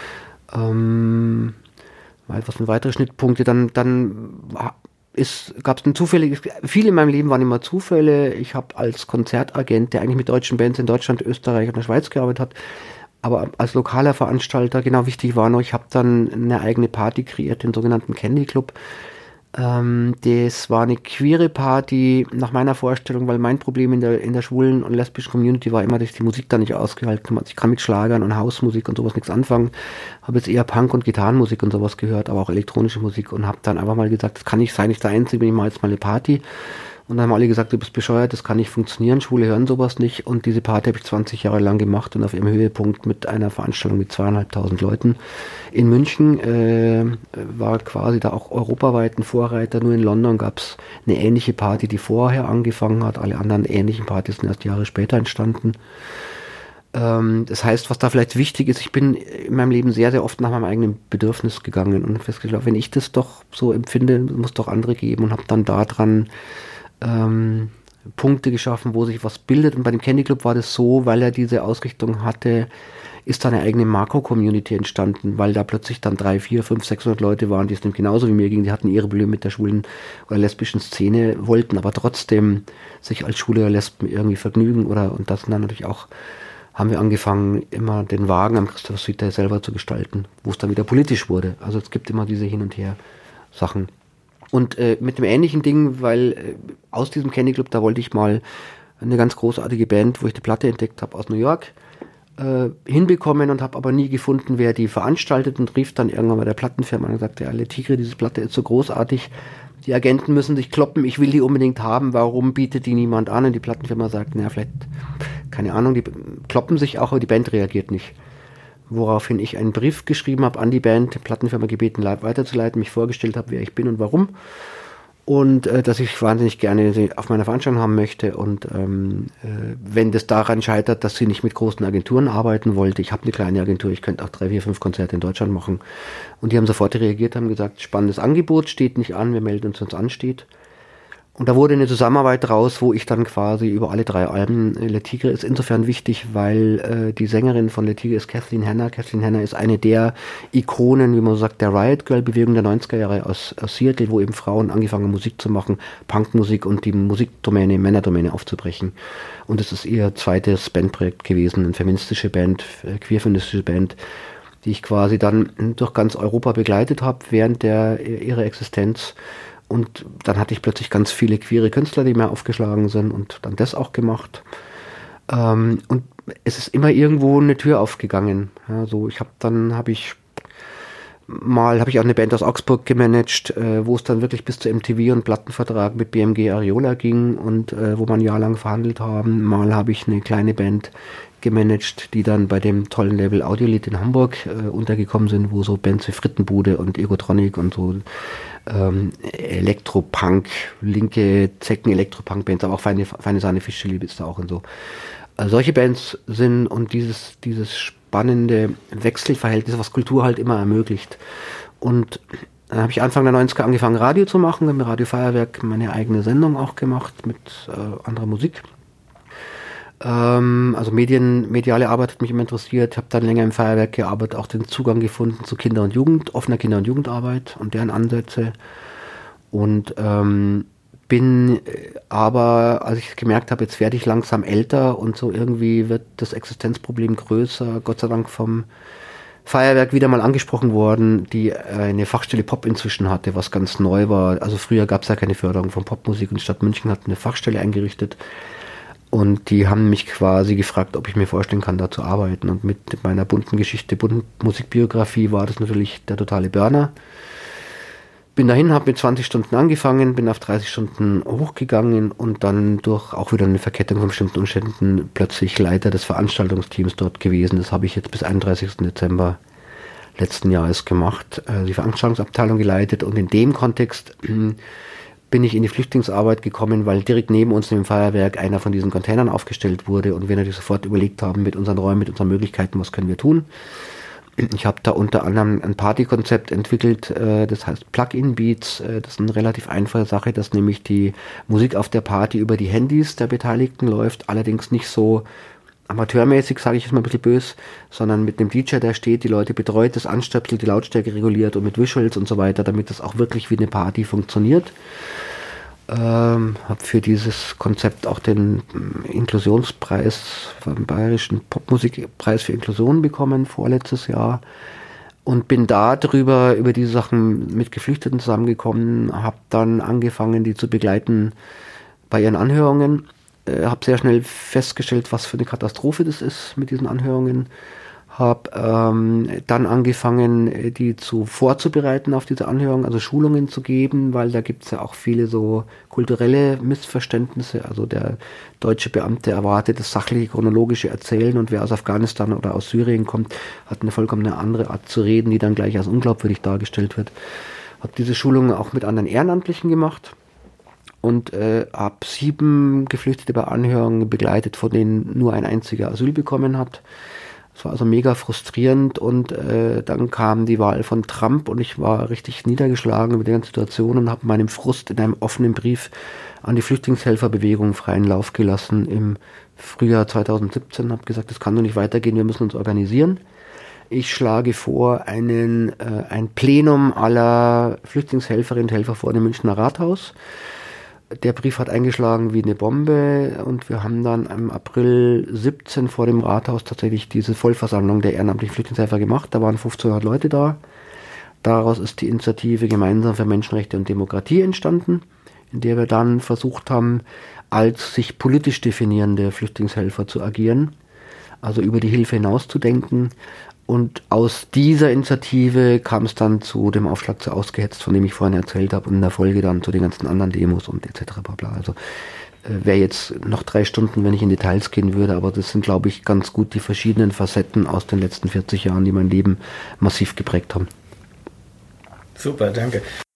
Ähm, was sind weitere Schnittpunkte? Dann, dann gab es ein zufälliges, viel in meinem Leben waren immer Zufälle. Ich habe als Konzertagent, der eigentlich mit deutschen Bands in Deutschland, Österreich und der Schweiz gearbeitet hat, aber als lokaler Veranstalter, genau wichtig war noch, ich habe dann eine eigene Party kreiert, den sogenannten Candy Club. Ähm, das war eine queere Party nach meiner Vorstellung, weil mein Problem in der, in der schwulen und lesbischen Community war immer, dass ich die Musik da nicht ausgehalten habe. Ich kann mit Schlagern und Hausmusik und sowas nichts anfangen. Habe jetzt eher Punk und Gitarrenmusik und sowas gehört, aber auch elektronische Musik und habe dann einfach mal gesagt, das kann nicht sein, ich der Einzige bin, ich mache jetzt mal eine Party. Und dann haben alle gesagt, du bist bescheuert, das kann nicht funktionieren, Schwule hören sowas nicht. Und diese Party habe ich zwanzig Jahre lang gemacht und auf ihrem Höhepunkt mit einer Veranstaltung mit zweieinhalbtausend Leuten in München, äh, war quasi da auch europaweit ein Vorreiter. Nur in London gab es eine ähnliche Party, die vorher angefangen hat. Alle anderen ähnlichen Partys sind erst Jahre später entstanden. Ähm, das heißt, was da vielleicht wichtig ist, ich bin in meinem Leben sehr, sehr oft nach meinem eigenen Bedürfnis gegangen und festgestellt, wenn ich das doch so empfinde, muss es doch andere geben, und habe dann daran Ähm, Punkte geschaffen, wo sich was bildet. Und bei dem Candy Club war das so, weil er diese Ausrichtung hatte, ist da eine eigene Makro-Community entstanden, weil da plötzlich dann drei, vier, fünf, sechshundert Leute waren, die es dem genauso wie mir ging. Die hatten ihre Probleme mit der schwulen oder lesbischen Szene, wollten aber trotzdem sich als Schwule oder Lesben irgendwie vergnügen, oder, und das dann natürlich auch, haben wir angefangen, immer den Wagen am Christoph Street selber zu gestalten, wo es dann wieder politisch wurde. Also es gibt immer diese Hin- und Her-Sachen. Und äh, mit dem ähnlichen Ding, weil äh, aus diesem Candy Club, da wollte ich mal eine ganz großartige Band, wo ich die Platte entdeckt habe, aus New York, äh, hinbekommen, und habe aber nie gefunden, wer die veranstaltet, und rief dann irgendwann bei der Plattenfirma und sagte, ja, Le Tigre, diese Platte ist so großartig, die Agenten müssen sich kloppen, ich will die unbedingt haben, warum bietet die niemand an? Und die Plattenfirma sagt, naja, vielleicht, keine Ahnung, die kloppen sich auch, aber die Band reagiert nicht. Woraufhin ich einen Brief geschrieben habe an die Band, die Plattenfirma gebeten, live weiterzuleiten, mich vorgestellt habe, wer ich bin und warum. Und äh, dass ich wahnsinnig gerne sie auf meiner Veranstaltung haben möchte. Und ähm, äh, wenn das daran scheitert, dass sie nicht mit großen Agenturen arbeiten wollte, ich habe eine kleine Agentur, ich könnte auch drei, vier, fünf Konzerte in Deutschland machen. Und die haben sofort reagiert, haben gesagt, spannendes Angebot, steht nicht an, wir melden uns, wenn es ansteht. Und da wurde eine Zusammenarbeit raus, wo ich dann quasi über alle drei Alben, Le Tigre ist insofern wichtig, weil äh, die Sängerin von Le Tigre ist Kathleen Hanna. Kathleen Hanna ist eine der Ikonen, wie man sagt, der Riot Girl Bewegung der neunziger Jahre aus, aus Seattle, wo eben Frauen angefangen haben, Musik zu machen, Punkmusik, und die Musikdomäne, Männerdomäne aufzubrechen. Und es ist ihr zweites Bandprojekt gewesen, eine feministische Band, queer-feministische Band, die ich quasi dann durch ganz Europa begleitet habe während der ihrer Existenz. Und dann hatte ich plötzlich ganz viele queere Künstler, die mir aufgeschlagen sind, und dann das auch gemacht. Ähm, und es ist immer irgendwo eine Tür aufgegangen. Ja, so ich habe dann habe ich mal habe ich auch eine Band aus Augsburg gemanagt, äh, wo es dann wirklich bis zu M T V und Plattenvertrag mit B M G Ariola ging und äh, wo wir ein Jahr lang verhandelt haben. Mal habe ich eine kleine Band gemanagt, die dann bei dem tollen Label Audiolith in Hamburg äh, untergekommen sind, wo so Bands wie Frittenbude und Egotronic und so ähm, Elektropunk, linke Zecken Elektropunk-Bands, aber auch Feine, Feine Sahne Fischchili ist da auch und so. Also solche Bands sind und dieses, dieses spannende Wechselverhältnis, was Kultur halt immer ermöglicht. Und dann habe ich Anfang der neunziger angefangen, Radio zu machen, habe mit Radio Feuerwerk meine eigene Sendung auch gemacht mit äh, anderer Musik. Ähm, also Medien, mediale Arbeit hat mich immer interessiert, habe dann länger im Feuerwerk gearbeitet, auch den Zugang gefunden zu Kinder- und Jugend, offener Kinder- und Jugendarbeit und deren Ansätze. Und ähm, bin aber, als ich gemerkt habe, jetzt werde ich langsam älter und so irgendwie wird das Existenzproblem größer, Gott sei Dank vom Feuerwerk wieder mal angesprochen worden, die eine Fachstelle Pop inzwischen hatte, was ganz neu war. Also früher gab es ja keine Förderung von Popmusik und die Stadt München hat eine Fachstelle eingerichtet. Und die haben mich quasi gefragt, ob ich mir vorstellen kann, da zu arbeiten. Und mit meiner bunten Geschichte, bunten Musikbiografie war das natürlich der totale Burner. Bin dahin, habe mit zwanzig Stunden angefangen, bin auf dreißig Stunden hochgegangen und dann durch auch wieder eine Verkettung von bestimmten Umständen plötzlich Leiter des Veranstaltungsteams dort gewesen. Das habe ich jetzt bis einunddreißigsten Dezember letzten Jahres gemacht, die Veranstaltungsabteilung geleitet und in dem Kontext bin ich in die Flüchtlingsarbeit gekommen, weil direkt neben uns im Feuerwerk einer von diesen Containern aufgestellt wurde und wir natürlich sofort überlegt haben mit unseren Räumen, mit unseren Möglichkeiten, was können wir tun. Ich habe da unter anderem ein Partykonzept entwickelt, das heißt Plug-in-Beats. Das ist eine relativ einfache Sache, dass nämlich die Musik auf der Party über die Handys der Beteiligten läuft, allerdings nicht so amateurmäßig, sage ich jetzt mal ein bisschen böse, sondern mit einem D J, der steht, die Leute betreut, das anstöpselt, die Lautstärke reguliert und mit Visuals und so weiter, damit das auch wirklich wie eine Party funktioniert. Ähm, habe für dieses Konzept auch den Inklusionspreis vom Bayerischen Popmusikpreis für Inklusion bekommen, vorletztes Jahr. Und bin da drüber, über diese Sachen mit Geflüchteten zusammengekommen, habe dann angefangen, die zu begleiten bei ihren Anhörungen. Habe sehr schnell festgestellt, was für eine Katastrophe das ist mit diesen Anhörungen. Habe ähm, dann angefangen, die zu vorzubereiten auf diese Anhörung, also Schulungen zu geben, weil da gibt es ja auch viele so kulturelle Missverständnisse. Also der deutsche Beamte erwartet das sachliche, chronologische Erzählen und wer aus Afghanistan oder aus Syrien kommt, hat eine vollkommen andere Art zu reden, die dann gleich als unglaubwürdig dargestellt wird. Habe diese Schulungen auch mit anderen Ehrenamtlichen gemacht. Und äh, habe sieben Geflüchtete bei Anhörungen begleitet, von denen nur ein einziger Asyl bekommen hat. Das war also mega frustrierend und äh, dann kam die Wahl von Trump und ich war richtig niedergeschlagen über die ganze Situation und habe meinem Frust in einem offenen Brief an die Flüchtlingshelferbewegung freien Lauf gelassen im Frühjahr zweitausendsiebzehn. Habe gesagt, das kann doch nicht weitergehen, wir müssen uns organisieren. Ich schlage vor, einen, äh, ein Plenum aller Flüchtlingshelferinnen und Helfer vor dem Münchner Rathaus. Der Brief hat eingeschlagen wie eine Bombe und wir haben dann im April siebzehn vor dem Rathaus tatsächlich diese Vollversammlung der ehrenamtlichen Flüchtlingshelfer gemacht. Da waren fünfzehnhundert Leute da. Daraus ist die Initiative Gemeinsam für Menschenrechte und Demokratie entstanden, in der wir dann versucht haben, als sich politisch definierende Flüchtlingshelfer zu agieren, also über die Hilfe hinauszudenken. Und aus dieser Initiative kam es dann zu dem Aufschlag zu Ausgehetzt, von dem ich vorhin erzählt habe, und in der Folge dann zu den ganzen anderen Demos und et cetera. Bla. Also äh, wäre jetzt noch drei Stunden, wenn ich in Details gehen würde, aber das sind, glaube ich, ganz gut die verschiedenen Facetten aus den letzten vierzig Jahren, die mein Leben massiv geprägt haben. Super, danke.